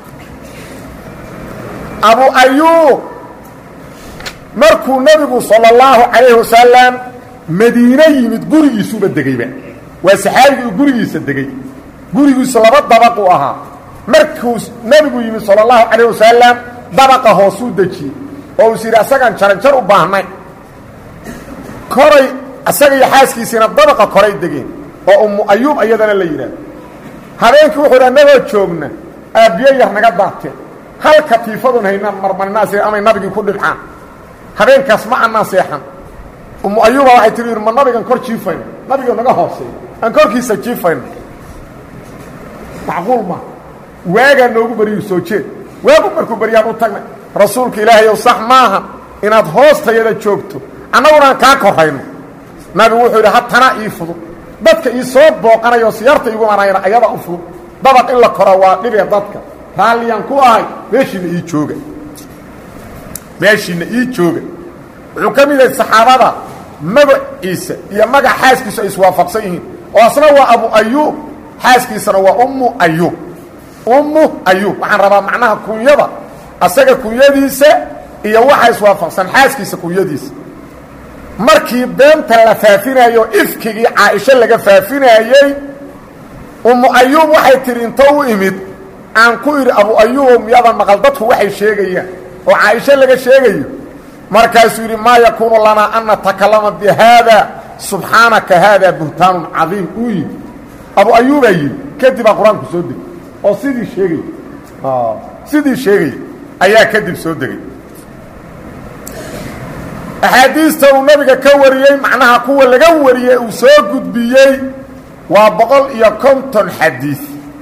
abu ayuub markuu nebigu sala allahu calayhi wasalam madiine yimid gurigiisuba degayba waa saxaabigii uu gurigiisa degay gurigiisu 2 dabaq uu ahaa markuu nebigu yimid sala allahu calayh wasalam dabaqa hoosuu dejiyey oo uu yidhi asagaan jaranjar u baahnay koray asaga iyo xaaskiisiina dabaqa koray degeen oo ummu ayuub iyadana la yidhaahdo habeenkii wuxuu dha nagoo joogna aabbiyo yar naga daateen hal katiifadun haynaan marmarinaas amay nabigii ku dhibcaan habeenkaas ma annaan seexan ummu ayuuba waxay tii yidhi ma nabigan kor jiifayno nabigoo naga hooseeyo aan korkiisa jiifayno macquul ma waagaa noogu bariyu soo jeed waagu markuu baryaan u tagnay rasuulka ilaahayow sax maaha inaad hoostayada joogto annagunaan kaa korayno nabigu wuxuu yidhi hatanaa ii fudud dadka ii soo booqanayoo siyaarta iigu manayna ayada u fudud dabaq in la koro waa dhibee dadka raalliyaan ku ahay meeshiina ii jooga wuxuu ka mid yahay saxaabada magaciisa iyo magac xaaskiisu ay iswaafaqsan yihiin oo asna waa abu ayuub xaaskiisana waa ummu ayuub waxaan rabaa macnaha kunyada asaga kunyadiisa iyo waxa iswaafaqsan xaaskiisa kunyadiisa markii beenta la faafinayo ifkigii caaisho laga faafinayey umu ayuub waxay tiri inta u imid aan ku idhi abu ayuub miyadan maqal dadku waxay sheegayaan oo caaisho laga sheegayo markaasuu yidhi maa yakuunu lanaa an natakallama bi haada subxaanaka haada buhtaanun cadiim uu yidhi abu ayuubaa yidhi kadib aa qur-aanku soo degay oo sidii sheegay ayaa kadib soo degay axaadiista uu nabiga ka wariyey macnaha kuwa laga wariyey uu soo gudbiyey waa 150 xadiis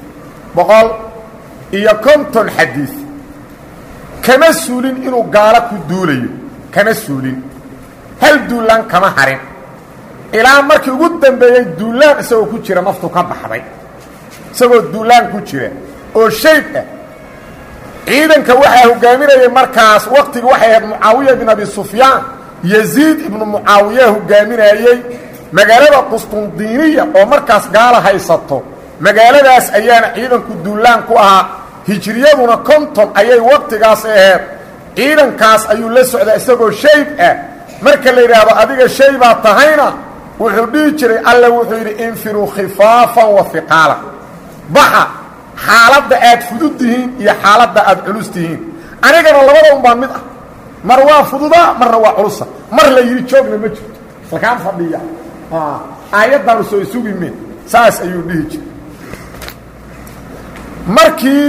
150 xadiis kama suulin inuu gaalo ku duulayo kama suulin hal duulaan kama harin ilaa markii ugu dambeeyey duulaan isagoo ku jira naftu ka baxday isagoo duulaan ku jira oo shayb ah ciidanka waxaa hogaaminayay markaas waqtiga waxay ahayd mucaawiya bin abi sufyaan yaziid ibnu mucaawiya hogaaminayey magaalada qustundiiniya oo markaas gaala haysato magaaladaas ayaana ciidanku duulaan ku ahaa hijriyaduna 50 ayay waqtigaas ahayd ciidankaas ayuu la socdaa isagoo shayb ah marka la yidhaahdo adiga shaybaa tahayna wuxuu dhihi jiray alle wuxuu yidhi infiruu khifaafan wa hiqaala baxa xaaladda aad fudud tihiin iyo xaaladda aad culus tihiin anigana labada un baan mid ah mar waa fududaa marna waa culusa mar la yidhi joogna ma jirto salkaan fadhiya aayaddaanu soo isugimeen saas ayuu dhihi jiray markii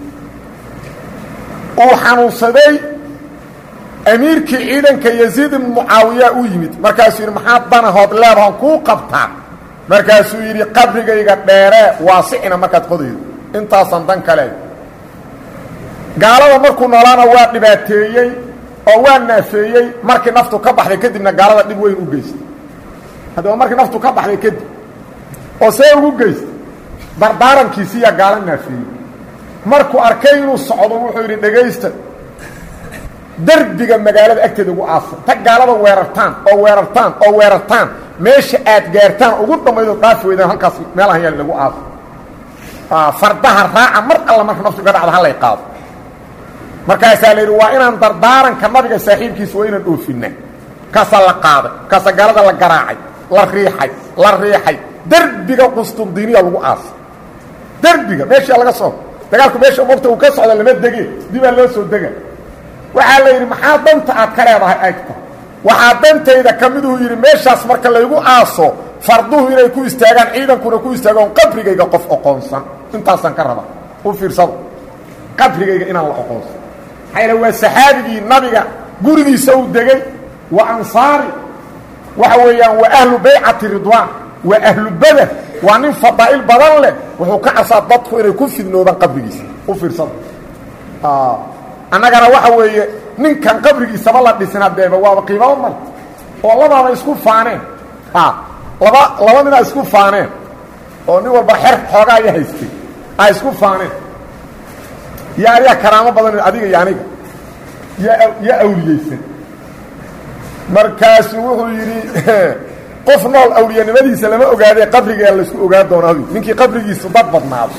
uu xanuunsaday amiirkii ciidanka yaziid ibnu mucaawiya u yimid markaasuu yidhi maxaa danahood leedahan kuu qabtaa markaasuu yidhi qabrigayga dheeree waasicina markaad qodaydo intaasaan dan kale gaalada markuu noolaana waa dhibaateeyey oo waa naafeeyey markii naftu ka baxday kadibna gaalada dhib weyn u geystay haddaba markii naftu ka baxday kadib oo see ugu geystay dardaarankiisiiyaa gaalo naafeeyey markuu arkay inuu socdo wuxuu yidhi dhegaysta derbiga magaalada agteeda ugu aasa ta gaalada weerartaan meesha aad gaartaan ugu dhammaydo dhaafi weydaan halkaas meelahan yaal lagu aaso fardaha raaca mar alla marka naftu ka dhacdo hallay qaado markaasaa la yidhi waa inaan dardaaranka nabiga saaxiibkiisa waa inaan dhoofinaa kaasaa la qaaday kaasaa gaalada la garaacay la riixay derbiga qustundiiniya lagu aasay derbiga meeshii laga soo dagaalku meesha mogta uu ka socda lama dege dibaa loo soo dega waxaa la yidhi maxaa danta aad ka leedahay aygta waxaa dantayda ka miduu yidhi meeshaas marka laygu aaso farduhu inay ku istaagaan ciidankuna ku istaagaan qabrigayga qof oqoonsan intaasaan ka raba u fiirsado qabrigayga inaan la oqoonsan maxaa waa saxaabigii nabiga gurigiisa uu degay waa ansaari waxa weeyaan waa ahlu baycati ridwaan waa ahlu badar waa nin fadaa'il badan leh wuxuu ka casaa dadku inay ku fidnoobaan qabrigiisa u fiirsado annagana waxa weeye ninkan qabrigiisaba la dhisin hadeeba waaba qiimaba mal oo labaaba isku faaneen laba ninaa isku faaneen oo nin walba xer xoogaa aya haystay a isku faaneen yaa ayaa karaamo badan adiga iyo aniga yaa awliyeysan markaasuu wuxuu yidhi qof nool awliyanimadiisa lama ogaadee qabriga laysku ogaa doonaa ninkii qabrigiisu dad badnaado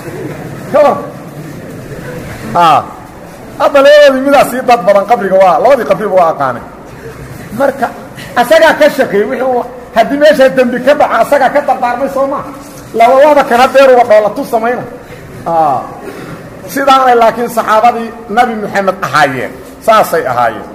hadda labadoodii midaa sii dad badan qabriga waa labadii qabriba waa aqaanay marka asagaa ka shaqeeyey wixii haddii meeshaa dembi ka dhaca asagaa ka dardaarmay soo maha labadaba kana deeruba dhoolatu samayna sidaanay laakiin saxaabadii nabi moxamed ahaayeen saasay ahaayeen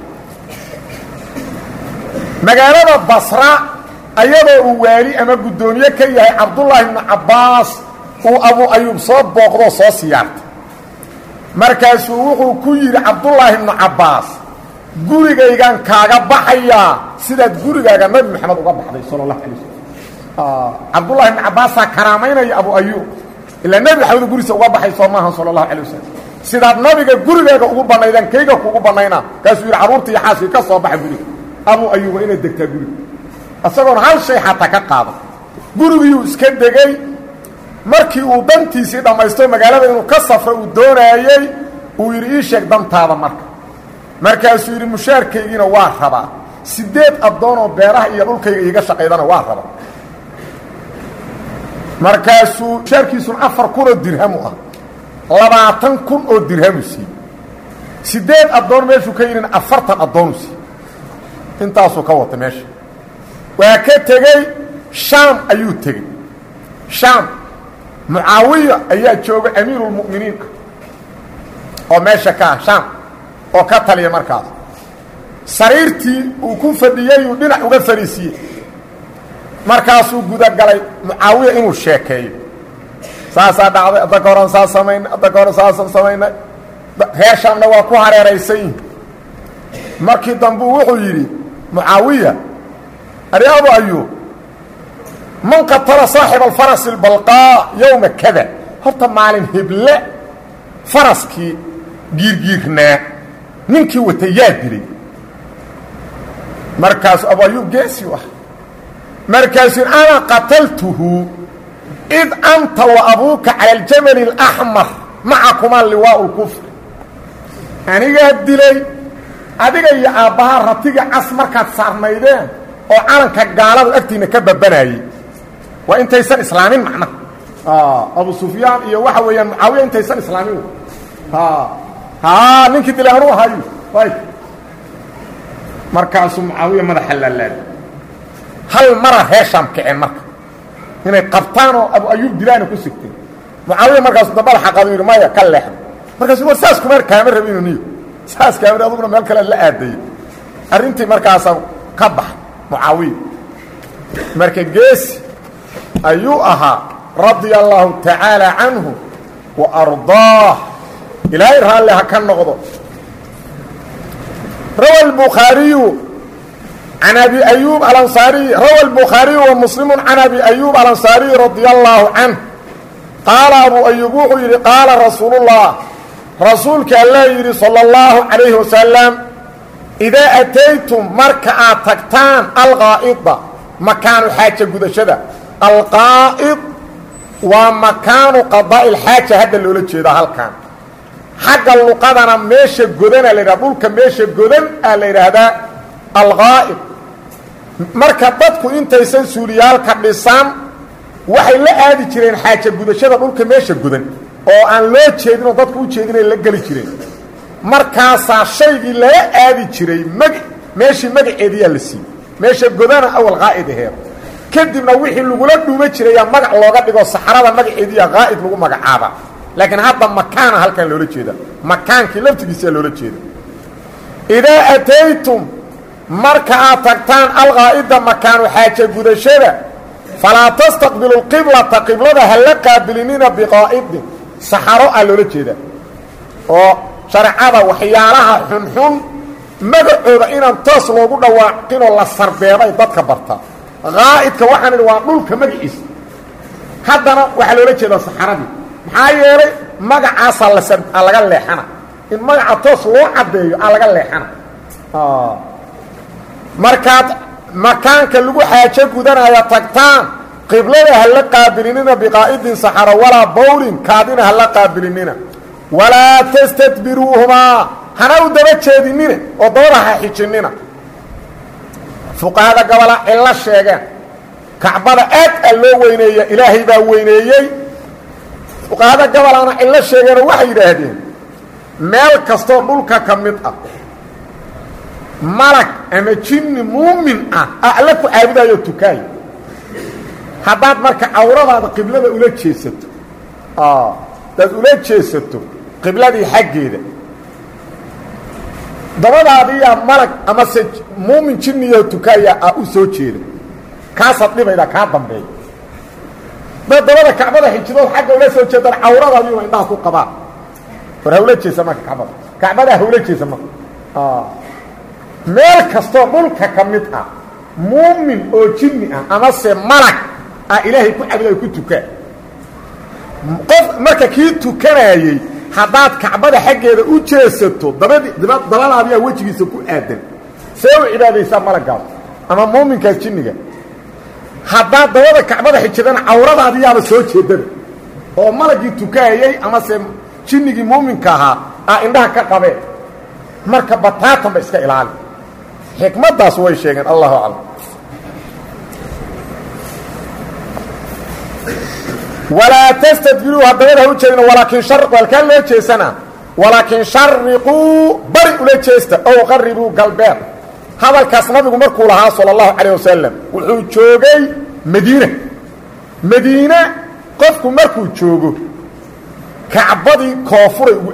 magaalada basra ayadoo uu waali ama guddoomiye ka yahay cabdullaahi ibnu cabbaas uu abu ayuub soo booqdoo soo siyaartay markaasuu wuxuu ku yidhi cabdullaahi ibnu cabbaas gurigaygaan kaaga baxayaa sidaad gurigaaga nabi moxamed uga baxday sala allahu alay wasalam cabdullahi ibnu cabbaasaa karaamaynaya abu ayuub ilaa nebi maxamed guriisa uga baxay soo maahan sala allahu alay wasalam sidaad nabiga gurigaaga ugu bannaydaan kayga kugu bannaynaa kaasuu yidhi carruurta iyo xaaskii ka soo baxa guriga abu ayuub waa inaad degtaa guriga isagoon hal shay xataa ka qaadan gurigiyuu iska degay markii uu dantiisii dhammaysto magaalada inuu ka safro uu doonaayey uu yidhi ii sheeg dantaada markaasuu yidhi mushaarkaygiina waa rabaa 8 addoon oo beeraha iyo dhulkayga iiga shaqaydana waa rabaa markaasuu mushaarkiisuna 4,000 oo dirhamu ah 20,000 oo dirhamu siiyey 8 addoon meeshuu ka yidhina 40 addoonu siiyey intaasuu ka wata meesha waa ka tegey shaam ayuu tegey shaam mucaawiya ayaa jooga amiirulmu'miniin oo meesha ka ah shaam oo ka taliya markaas sariirtii uu ku fadhiyey uu dhinac uga fariisiyey markaasuu gudagalay mucaawiya inuu sheekeeyo saasaa dhacday adda ka horan saas samaynay adda ka horan saasaan samaynay reer shaamna waa ku hareeraysan yihin markii dambuu wuxuu yidhi mucaawiya aryaabo ayuu man qatala saaxiba alfarasi albalqaa yowma kada horta maalin hible faraskii giirgiirnaa ninkii wata yaa dilay markaasu abu ayuub geesi u ah markaasuu ana qataltuhu id anta wa abuuka cala aljamali alaxmar macakumaa liwaau lkufr anigaa dilay adiga iyo aabbahaa ratiga cas markaad saarnaydeen oo calanka gaaladu agtiina ka babanayey waa intaysan islaamin macnaha abu sufyaan iyo waxa weeyaan mucaawiya intaysan islaamin ninkii dilay anuu ahayu y markaasuu mucaawiya madaxa laalaad hal mara reeshaam kaceen marka inay qabtaan oo abu ayuub dilaana ku sigteen mucaawiya markaasu dambada xaqadu yidhi maya ka leexda markaasu war saas kuma kaama rabinu niyo saas kaamir aduguna meel kale la aadayey arrintii markaasa ka bax mucaawiya marka geesi ayuu ahaa radia allaahu tacaala canhu wa ardaah ilaahay raalli ha ka noqdo rawa albukhaariyu can abi ayuub alansaariy rawa albukhaariyu wa muslimu can abi ayuub alansaariyi radia allaahu canh qaala abu ayuub wuxuu yidhi qaala rasuulullah rasuulka allaa yidhi salى اllahu calayhi wasalam idaa ataytum marka aad tagtaan alqaa'ida makaanu xaaja gudashada alqaa'id waa makaanu qadaa'i lxaaja hadda loola jeeda halkan xagga luqadana meesha godana la yidhahda dhulka meesha godan aa la yidhaahdaa alqaa'id marka dadku intaysan suuliyaalka dhisan waxay la aadi jireen xaaja gudashada dhulka meesha godan oo aan loo jeedinoo dadku u jeedinay la geli jireen markaasaa shaygii lala aadi jiray meeshii magaceediyaa la siiyey meesha godana awal qaa'id aheed kadibna wixii lagula dhuuma jirayaa magac looga dhigo saxrada magaceediya qaa'id lagu magacaaba laakiin hadda makaana halkan loola jeeda makaankii laftigiisaa loola jeeda idaa ataytum marka aad tagtaan alqaa'ida makaanu xaaja gudashada falaa tastaqbilu lqiblata qiblada ha la qaabilinina biqaa'idin saxaro aa loola jeeda oo shareecada waxyaalaha xunxun magacooda inaan toos loogu dhawaaqinoo la sarbeebay dadka barta qaa'idka waxaan idhi waa dhulka magaciisa haddana waxaa loola jeedaa saxaradii maxaa yeelay magacaasaa laga leexana in magaca toos loo caddeeyo aa laga leexana markaad makaanka lagu xaajo gudanaya tagtaan qiblada ha la qaabilinina biqaa'idin saxaro walaa bowlin kaadina ha la qaabilinina walaa tastadbiruuhumaa hana u daba jeedinina oo dabada ha xijinina fuqahada gobola cillo sheegeen kacbada aad a loo weyneeya ilaahay baa weyneeyey fuqahada gobolana cillo sheegeenoo waxay yidhaahdeen meel kastoo dhulka ka mid ah malag ama jinni muumin ah alla ku caabudayo tukaayo haddaad marka cawradaada qiblada ula jeesato hadaad ula jeesato qibladii xaggeeda dabadaadiyaa malag amase muumin jinniyo tukaaya ah u soo jeeda kaasaad dhibaydaa kaa dambeeya dad dabada kacbada xijidood xagga ula soo jeedaan cawradaadiuna indhaha ku qabaan war hawla jeesa marka kacbada kacbadaa hawla jeesa marka meel kastoo dhulka ka mid ah muumin oo jinni ah amase malag ah ilaahay ku cabudayo ku tukaa qof marka kii tukanayey haddaad kacbada xaggeeda u jeesato dabadaadiyaa wejigiisa ku aadan see u cibaadaysaa malagaas ama muuminkaas jinniga haddaad dabada kacbada xijidana cawradaadiyaaba soo jeedada oo malagii tukaayey amase jinnigii muuminka ahaa ah indhaha ka qabeen marka bataatan ba iska ilaali xikmaddaas way sheegeen allahu aclam walaa tastadbiruu haddabada ha u jeedina walaakin shariqu halkaa loo jeesanaa walaakin shariquu bari ula jeesta ow qaribuu galbeed hadalkaas nabigu markuu lahaa sala allahu calayh wasalam wuxuu joogay madiina qofku markuu joogo kacbadii koofuray ugu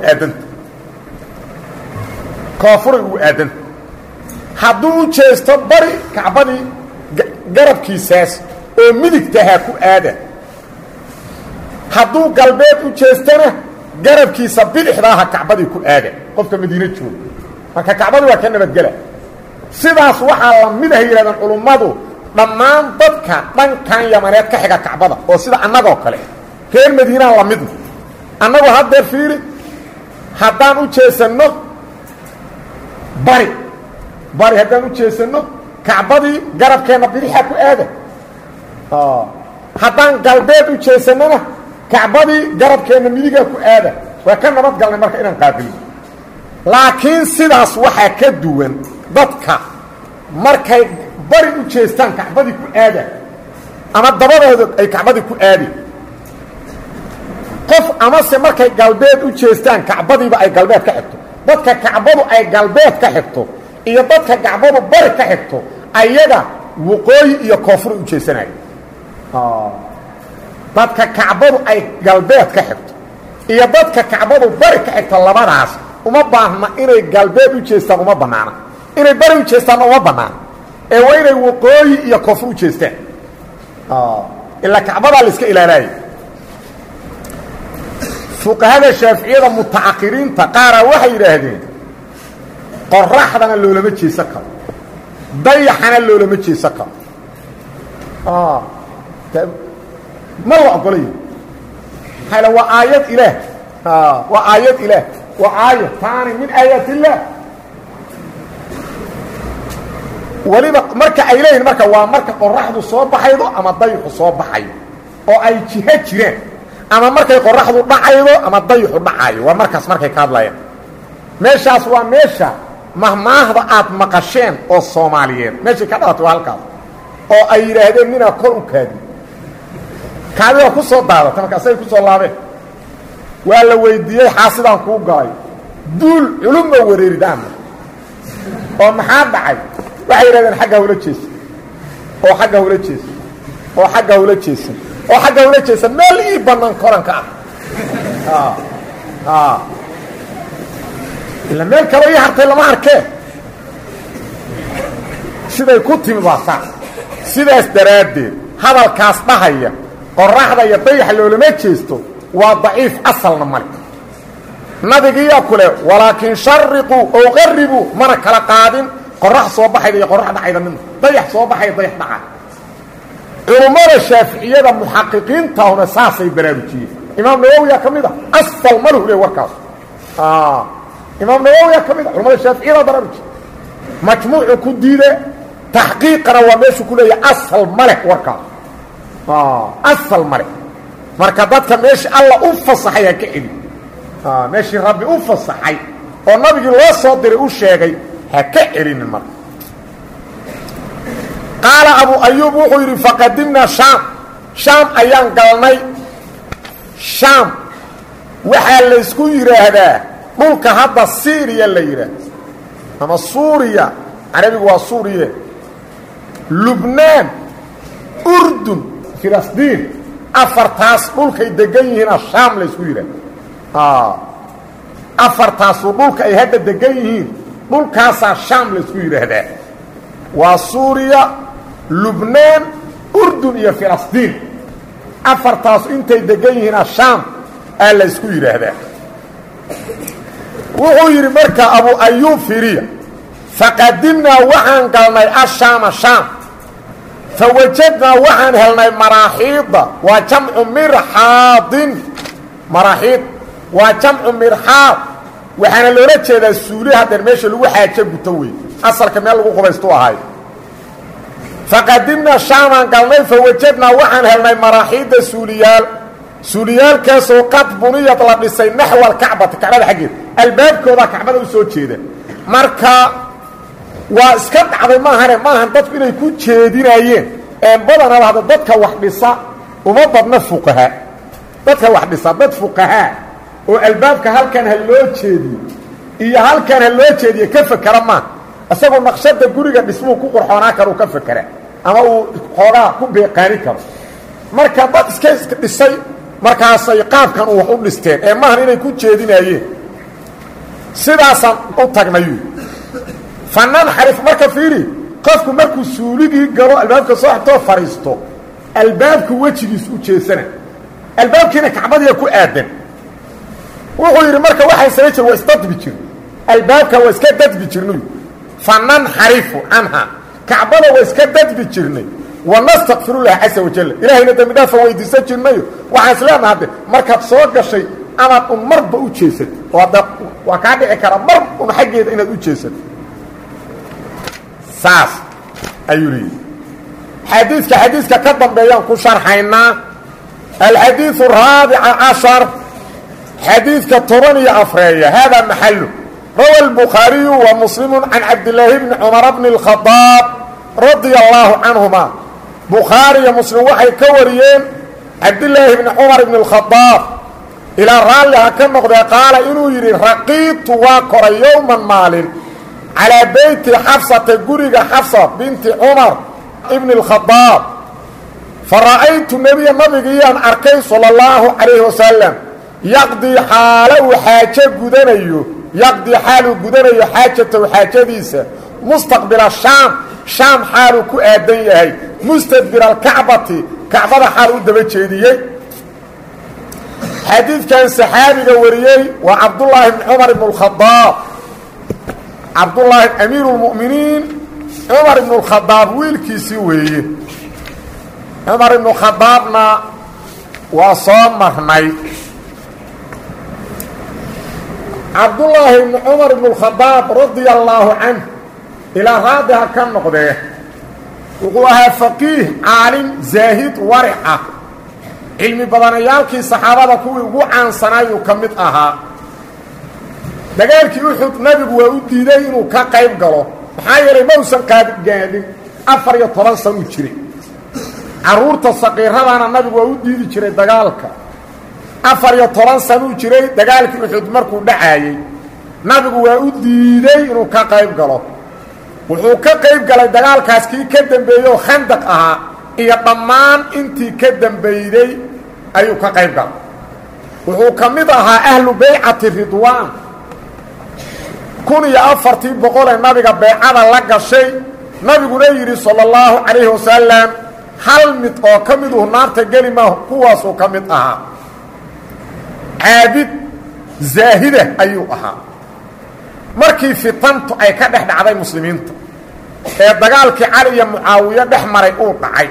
aadanta hadduu u jeesto bari kacbadii garabkiisaas oo midigtahaa ku aada hadduu galbeed u jeestana garabkiisa bidixdaaha kacbadii ku aada qofka madiine jooga marka kacbadu waa ka nabadgela sidaas waxaa la mid ah yidhahdeen culummadu dhammaan dadka dhankan yamaneed ka xiga kacbada oo sida annagoo kale reer madiinaha la midna annagu haddeer fiiri haddaan u jeesanno bari haddaan u jeesanno kacbadii garabkeenna bidixaa ku aada haddaan galbeed u jeesannona kacbadii garabkeenna midigaa ku aada waa ka nabad galnay marka inaan qaabilino laakiin sidaas waxaa ka duwan dadka markay bari u jeestaan kacbadii ku aada ama dabadooda ay kacbadii ku aadi qof amase markay galbeed u jeestaan kacbadiiba ay galbeed ka xigto dadka kacbadu ay galbeed ka xigto iyo dadka kacbadu bari ka xigto ayaga waqooyi iyo koonfuray u jeesanayo dadka kacbadu ay galbeed ka xigto iyo dadka kacbadu bari ka xigto labadaas uma baahna inay galbeed u jeestaan uma bannaana inay bari u jeestaanna uma bannaana ee waa inay waqooyi iyo koonfur u jeestaan ilaa kacbadaa la iska ilaalaya fuqahada shaaficiyada muta'akhiriinta qaaraa waxay yidhaahdeen qoraxdana loolama jeesan karo dayaxana loolama jeesan karo ma la ogolayo maxaa waa aayad ilaah waa aayad ilaah waa aayad taani min aayaat illaah waliba marka ay leeyihin marka waa marka qoraxdu soo baxaydo ama dayaxu soo baxayo oo ay jiha jireen ama markay qoraxdu dhacaydo ama dayaxu dhacayo waa markaas markay ka hadlayaan meeshaas waa meesha mahmaahda aad maqasheen oo Soomaaliyeed meesha ka dhalatay halkaas oo ay yiraahdeen mina kor u kaadiga ku soo daadata markaas ay ku soo laabeen waa la weydiiyay xaasidaan ku galay duul culumma wareeridaan oo maxaa dhacay waxay yiraahdeen xagga wala jees oo xagga wala jees oo xagga wala jees oo xagga wala jees meel ii banan koranka ila meel kale ii hartay lama arkee siday ku timidaasaa sidaas daraaddeed hadalkaas dhahaya qoraxda iyo dayaxa loolama jeesto waa daciif asalna male nabigiiyaa kule walaakin shariquu ow qaribuu mana kala qaadin qorax soo baxayda iyo qorax dhacayda midna dayax soo baxaya dayax dhaca culummada shaaficiyada muxaqiqiintahuna saasay baraarujiyeen imaam nawowiyaa ka mid a asfal ma lahu le warkaas imaam nawowiyaa ka mid a culummada shaaficiyada baraarujiye majmuucu ku diide taxqiiqana waa meeshu ku leeyahay asal ma leh warkaas asal ma leh marka dadka meeshii alla u fasaxay ha ka celi meeshii rabbi u fasaxay oo nabigii loo soo diray u sheegay ha ka celinin marka qaala abu ayuub wuxuu yidhi faqadimnaa shaam ayaan galnay shaam waxaa laysku yidhaahdaa dhulka hadda syriya la yidhaah ama suuriya carabigu waa suuriya lubnaan urdun filistiin afartaas dhulkay degan yihiina shaam laysku yidhaah afartaasu dhulka ay hadda degan yihiin dhulkaasaa shaam laysku yidhaahdaa waa suuriya lubnaan urdun iyo filistiin afartaasu intay degan yihiina shaam aa laysku yidhaahdaa wuxuu yidhi marka abu ayuub firiya faqadimnaa waxaan galnay ashaama shaam fawajadnaa waxaan helnay maraaxiida waa jamcu mirxaadin maraaxiid waa jamcu mirxaad waxaana loola jeedaa suuli haddeer meesha lagu xaajo guto wey asalka meel lagu qubaystu ahay faqadimnaa shaamaan galnay fawajadnaa waxaan helnay maraaxiida suuliyaalkaasoo qad buniyad la dhisay naxwa alkacbati kacbada xaggeed albaabkoodaa kacbada u soo jeeda marka waa iska dhacday maahan dadku inay ku jeedinayeen ee badanaba hadda dadka wax dhisa uma badna fuqahaa dadka wax dhisa dad fuqahaa oo albaabka halkan ha loo jeediyo iyo halkan ha loo jeediyo ka fakera maaha isagoo naqshada guriga dhismuhu ku qurxoonaa karo ka fakera ama uu xoogaa ku beeqaani karo marka dad iska dhisay markaasay qaabkan uu wax u dhisteen ee maahan inay ku jeedinayeen sidaasaan u tagnay fananxarif marka fiiri qofku markuu suuligii galo albaabka soo xigtoo fariisto albaabku wejigiis u jeesana albaabkiina kacbadiya ku aadan wuxuu yidhi marka waxay samayn jir waa isdadbi jir albaabka waa iska dadbi jirnay fananxarifu canha kacbada waa iska dadbi jirnay wanastakfirullaha casa wajalla ilaahayna dembi dhaafa weydiisan jirnayo waxaan isleenaha hadde markaad soo gashay amaad un marba u jeesatay oo hadda waa kaa dhici kara mar un xaggeeda inaad u jeesatay saas ayuu leeyihi xadiidka ka dambeeyaan ku sharxaynaa alxadiiث الraabica caشhar xadiidka 14 hada maxalu rawa الbukhaariyu wa muslimu can cabdillaahi bni cumar bni الkhadaab radia allaahu canهuma bukhaari iyo muslim waxay ka wariyeen cabdillaahi bni cumar bni الkhadaab ilaa raalliha ka noqdee qaala inuu yidhi raqiibtu waa koray yowman maalin calىa beyti xafsata guriga xafsa binti cumar ibn الkhadaab fara'aytu nebiya nabigiyaan arkay salى اllahu calayhi wasalam yaqdii xaalo uu xaajo gudanayo yaqdii xaaluu gudanayo xaajatahu xaajadiisa mustaqbila shaam shaam xaaluu ku aadan yahay mustadbira alkacbati kacbada xaal u daba jeediyey xadiidkan saxaabiga wariyey waa cabdullaahi bn cumar ibn اlkhadaab cabdullaahi amiiru اlmu'miniin cumar ibn اlkhadaab wiilkiisii weeye cumar ibnu khadaabna waa soo marnay cabdullaahi ibni cumar ibnu اlkhadaab radia allaahu canh ilaa raadiha ka noqdee wuxuu ahaa faqiih caalim zaahid waric ah cilmi badanayaalkii saxaabada kuwii ugu caansanaayuu ka mid ahaa dagaalkii uxud nebigu waa u diiday inuu ka qayb galo maxaa yeelay ma usan qaadgaadhin 14 san u jiray carruurta saqiiradaana nabigu waa u diidi jiray dagaalka 14 san uu jiray dagaalkii uxud markuu dhacaayey nabigu waa u diiday inuu ka qayb galo wuxuu ka qayb galay dagaalkaas kii ka dambeeyey khandaq ahaa iyo dhammaan intii ka dambeeyday ayuu ka qayb galay wuxuu ka mid ahaa ahlu baycati ridwaan 1400 ee nabiga baycada la gashay nabiguna yidhi salى اllahu calayhi wasalam hal mid oo ka miduhu naarta geli ma kuwaasuu ka mid ahaa caabid zaahida ayuu ahaa markii fitantu ay ka dhex dhacday muslimiinta ee dagaalkii cali iyo mucaawiye dhex maray uu dhacay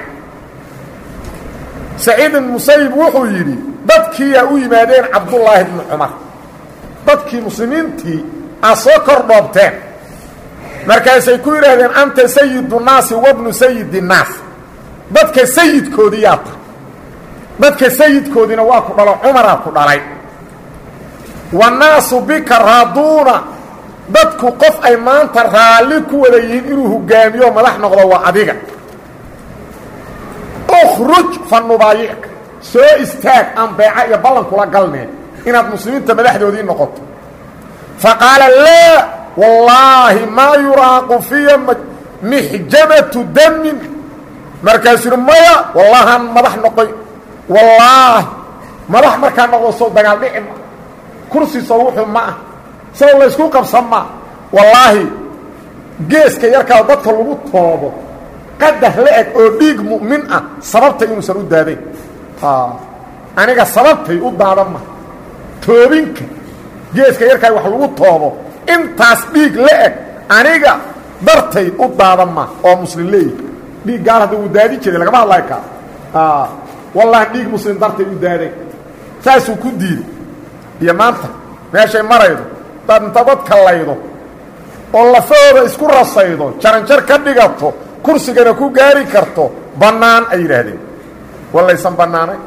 saciid ibn musayib wuxuu yidhi dadkiiyaa u yimaadeen cabdullaahi bni cumar dadkii muslimiintii aa soo kor dhoobteen markaasay ku yidhaahdeen anta sayidu nnaasi wabnu sayidi nnaas dadka sayidkoodiyaa tahay dadka sayidkoodiina waa ku dhalo cumaraa ku dhalay wannaasu bika raaduuna dadku qof ay maanta raalli ku wada yihiin inuu hogaamiyo madax noqdo waa adiga ukhruj fa nubaayicka soo istaag aan beeca iyo ballan kula galneen inaad muslimiinta madaxdoodii noqoto fa qaala laa wallaahi maa yuraaqu fiya mixjamatu damin markaasuu yidhi maya wallahaan madax noqoy wallaahi madax markaa noqdo sow dagaal dhici ma kursi sow wuxuu ma ah sow laysku qabsan ma wallaahi geeska yarkaa dadka lagu toobo qadar la-eg oo dhiig mu'min ah sababtay inuusan u daadayn aniga sababtay u daadan ma toobinka geeska yarkaa wax lagu toobo intaas dhiig la-eg aniga dartay u daadan ma oo muslim leeyahy dhiig gaal hadda uu daadi jiray lagama hadlay kaa wallahi dhiig muslim dartay u daaday saasuu ku diiday iyo maanta meeshay maraydo dad inta dadka laydo oo lafahooda isku rasaydo jaranjar ka dhigato kursigana ku gaari karto bannaan ay yidhaahdeen wallaysan bannaanay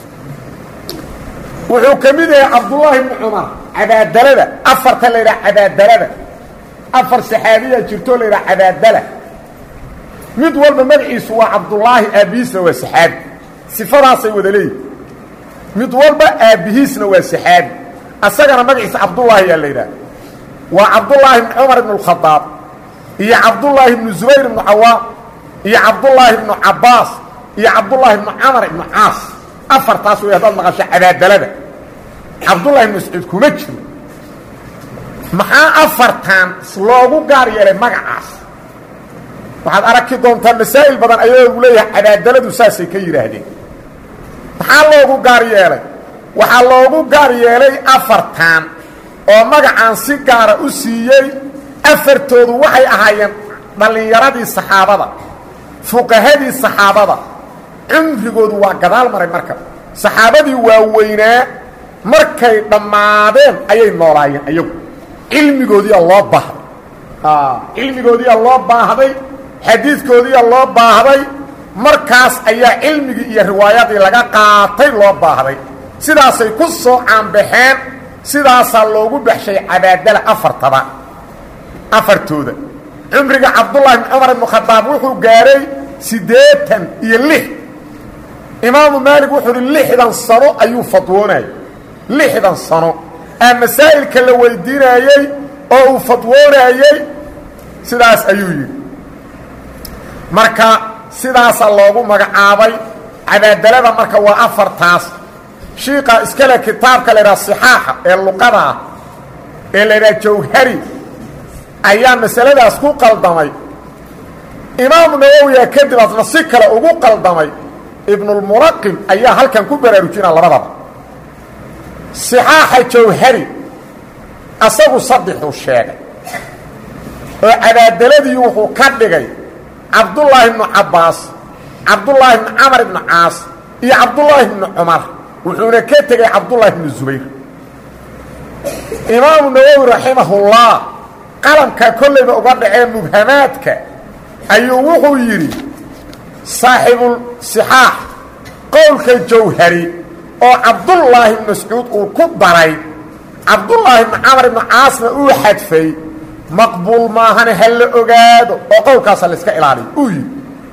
wuxuu ka mid yahay cabdullaahi ibni cumar cabaadalada afarta la yidhaha cabaadalada afar saxaabiyaa jirtoo la yidhaha cabaadala mid walba magaciisu waa cabdullaahi aabbihiisna waa saxaabi sifadaasay wada leeyihin mid walba aabbihiisna waa saxaabi asagana magaciisa cabdullaahi yaa la yidhaha waa cabdullaahi ibni cumar ibn اlkhadaab iyo cabdullaahi ibnu zubayr ibnu cawaam iyo cabdullaahi ibnu cabbaas iyo cabdullaahi ibnu camar ibnu caas afartaas way haddaad maqasho cabaadalada cabdullahi ibn mascuud kuma jiro maxaa afartan loogu gaar yeelay magacaas waxaad arki doontaa masaa'il badan ayagoo leeyahay cabaadaladu saasay ka yidhaahdeen maxaa loogu gaar yeelay waxaa loogu gaar yeelay afartan oo magacaan si gaara u siiyey afartoodu waxay ahaayeen dhallinyaradii saxaabada fuqahadii saxaabada cumrigoodu waa gadaal maray marka saxaabadii waaweynaa markay dhammaadeen ayay noolaayeen ayagu cilmigoodiiyaa loo baahday cilmigoodiiyaa loo baahday xadiidkoodiiyaa loo baahday markaas ayaa cilmigii iyo riwaayadii laga qaatay loo baahday sidaasay ku soo caanbaxeen sidaasaa loogu baxshay cabaadala afartooda cumriga cabdullahi ibn cumar ibnu khadaab wuxuu gaaray 86 imaamu maalik wuxuu hi 60 sano ayuu fadwoonayay 60 sano aa masaa'ilka la weydiinayey oo uu fadwoonayey sidaas ayuu yidhi marka sidaasaa loogu magacaabay cabaadalada marka waa afartaas shiiqa iskale kitaabka la yidhaha sixaaxa ee luqada ah ee la yidhaha jawhari ayaa masaladaas ku qaldamay imaamu nawowiya kadib asna si kale ugu qaldamay ibnulmulaqim ayaa halkan ku baraarujina labadaba sixaaxa jawhari asagu saddexuu sheegay oo cabaadaladii wuxuu ka dhigay cabdullaahi ibnu cabbaas cabdullaahi ibnu camar ibnu caas iyo cabdullaahi ibnu cumar wuxuuna ka tegey cabdullaahi ibnu zubayr imaamu nawowi raximahullah qalamka kollayba uga dhacee mubhamaadka ayuu wuxuu yidhi saaxibul sixaax qowlka jawhari oo cabdullaahi ibnu mascuud uu ku daray cabdullaahi ibnu camar ibnu caasna uu xadfay maqbuul maahane ha la ogaado oo qowlkaasa la iska ilaaliyo uu yidhi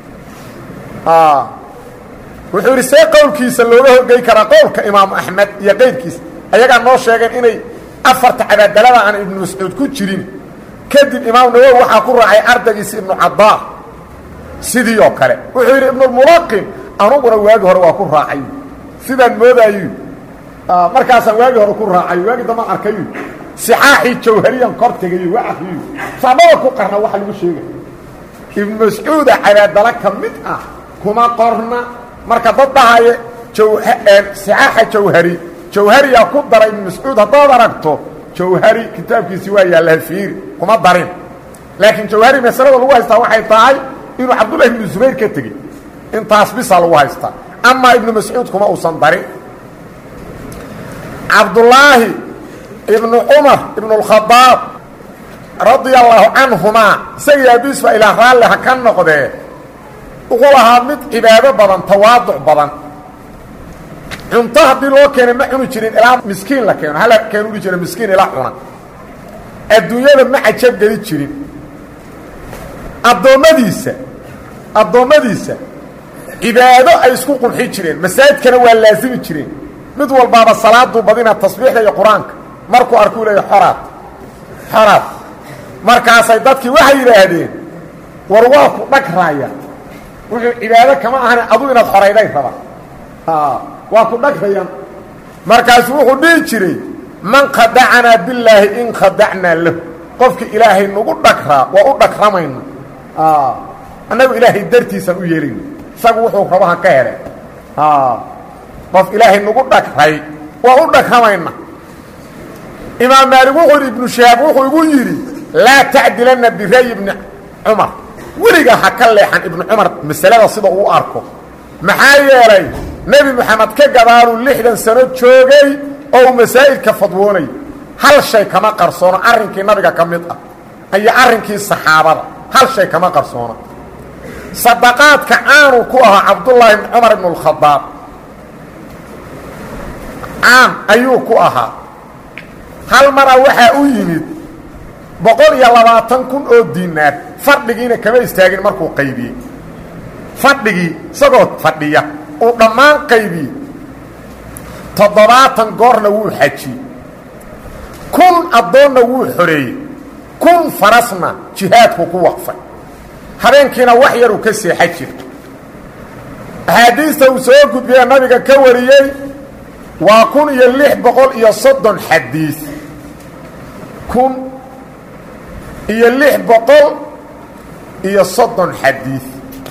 wuxuu yidhi see qowlkiisa looga horgey karaa qowlka imaamu axmed iyo qayrkiisa ayagaa noo sheegeen inay afarta cabaadalada aan ibnu mascuud ku jirin kadib imaamu nawowi waxaa ku raacay ardaygiisa ibnu caddaar sidii oo kale wuxuu yidhi ibnulmulaqim anuguna waagi hore waa ku raacay sidaan moodayu markaasaan waagi hore ku raacay waagi dambaan arkayu sixaaxii jawhariyan kor tegayo waa akriyo saabada ku qarna waxa lagu sheegay ibnu mascuuda cabaadala ka mid ah kuma qorna marka dad dhahaye sixaaxa jawhariyaa ku daray ibnu mascuud haddaad aragto jawhari kitaabkiisii waa yaallaa fiiri kuma darin laakiin jawhari masalada lagu haystaa waxay tahay inuu cabdullahi ibnu zubayr ka tegey intaas bisaa lagu haystaa amaa ibnu mascuud kuma uusan darin cabdullaahi ibnu cumar ibnu اlkhadaab radia allaahu canhumaa isagii aabiis baa ilaah raalli ha ka noqdee wuxuu ahaa mid cibaado badan tawaaduc badan cunto haddii loo keenay ma cuni jirin ilaa miskiin la keeno hala keenu uhi jira miskiin ilaa cuna adduunyada ma cajab geli jirin addoommadiisa cibaado ay isku qurxi jireen masaajidkana waa laasimi jireen mid walbaaba salaaduu badina tasbiixda iyo qur-aanka markuu arkuu leeya xoraad markaasay dadkii waxay yidhaahdeen war waa ku dhagraaya wuxuu cibaado kama ahane adu inaad xorayday raba waa ku dhagrayaan markaasu wuxuu dhihi jiray man khadacanaa billaahi in khadacnaa lahu qofka ilaahay nagu dhagraa waa u dhagramayna annagu ilaahay dartiisaan u yeelayna isagu wuxuu rabaha ka hele qof ilaahay nagu dhagray waa u dhagramayna imaam maalig wuxuu yidhi ibnu shahaab wuxuu igu yidhi laa tacdilanna bira'yi ibni cumar weliga ha ka leexan ibnu cumar masalada sida uu arko maxaa yeelay nebi moxamed ka gadaaluu 60 sano joogay oo uu masaa'ilka fadwoonay hal shay kama qarsoono arrinkii nabiga ka mid ah iyo arrinkii saxaabada hal shay kama qarsoono sadaqaadka caanuu ku ahaa cabdullaahi ibn cumar ibnu اlkhadaab caan ayuu ku ahaa hal mara waxaa u yimid 120,000 oo diinaar fadhigiina kama istaagin markuu qaybiyey fadhigii isagoo fadhiya uu dhammaan qaybiyey 70 goorna wuu xajiyey 1,000 addoonna wuu xoreeyey 1,000 farasna jihaadku ku waqfay habeenkiina wax yaruu ka seexa jira أحاديث وسوق بها النبي كوريي وكن يلح بقول يصدن حديث كن يلح بقول يصدن حديث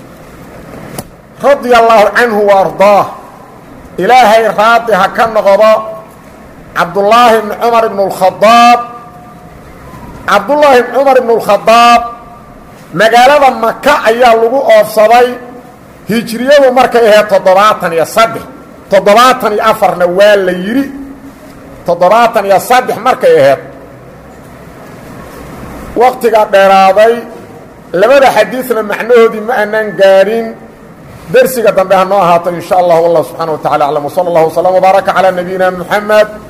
رضي الله عنه وارضاه إلهي راضيها كان غضاء عبد الله بن عمر بن الخطاب عبد الله بن عمر بن الخطاب مقالة مكة أيها لغو أفصدي هجريه مركة إيها تضباطا يأفر نوال ليري تضباطا يصدح مركة إيها وقت قد راضي لماذا حديثنا معنوه دي ما أننا قارين درسي قد بها نوهات إن شاء الله والله سبحانه وتعالى أعلم وصلى الله وسلم وبارك على نبينا محمد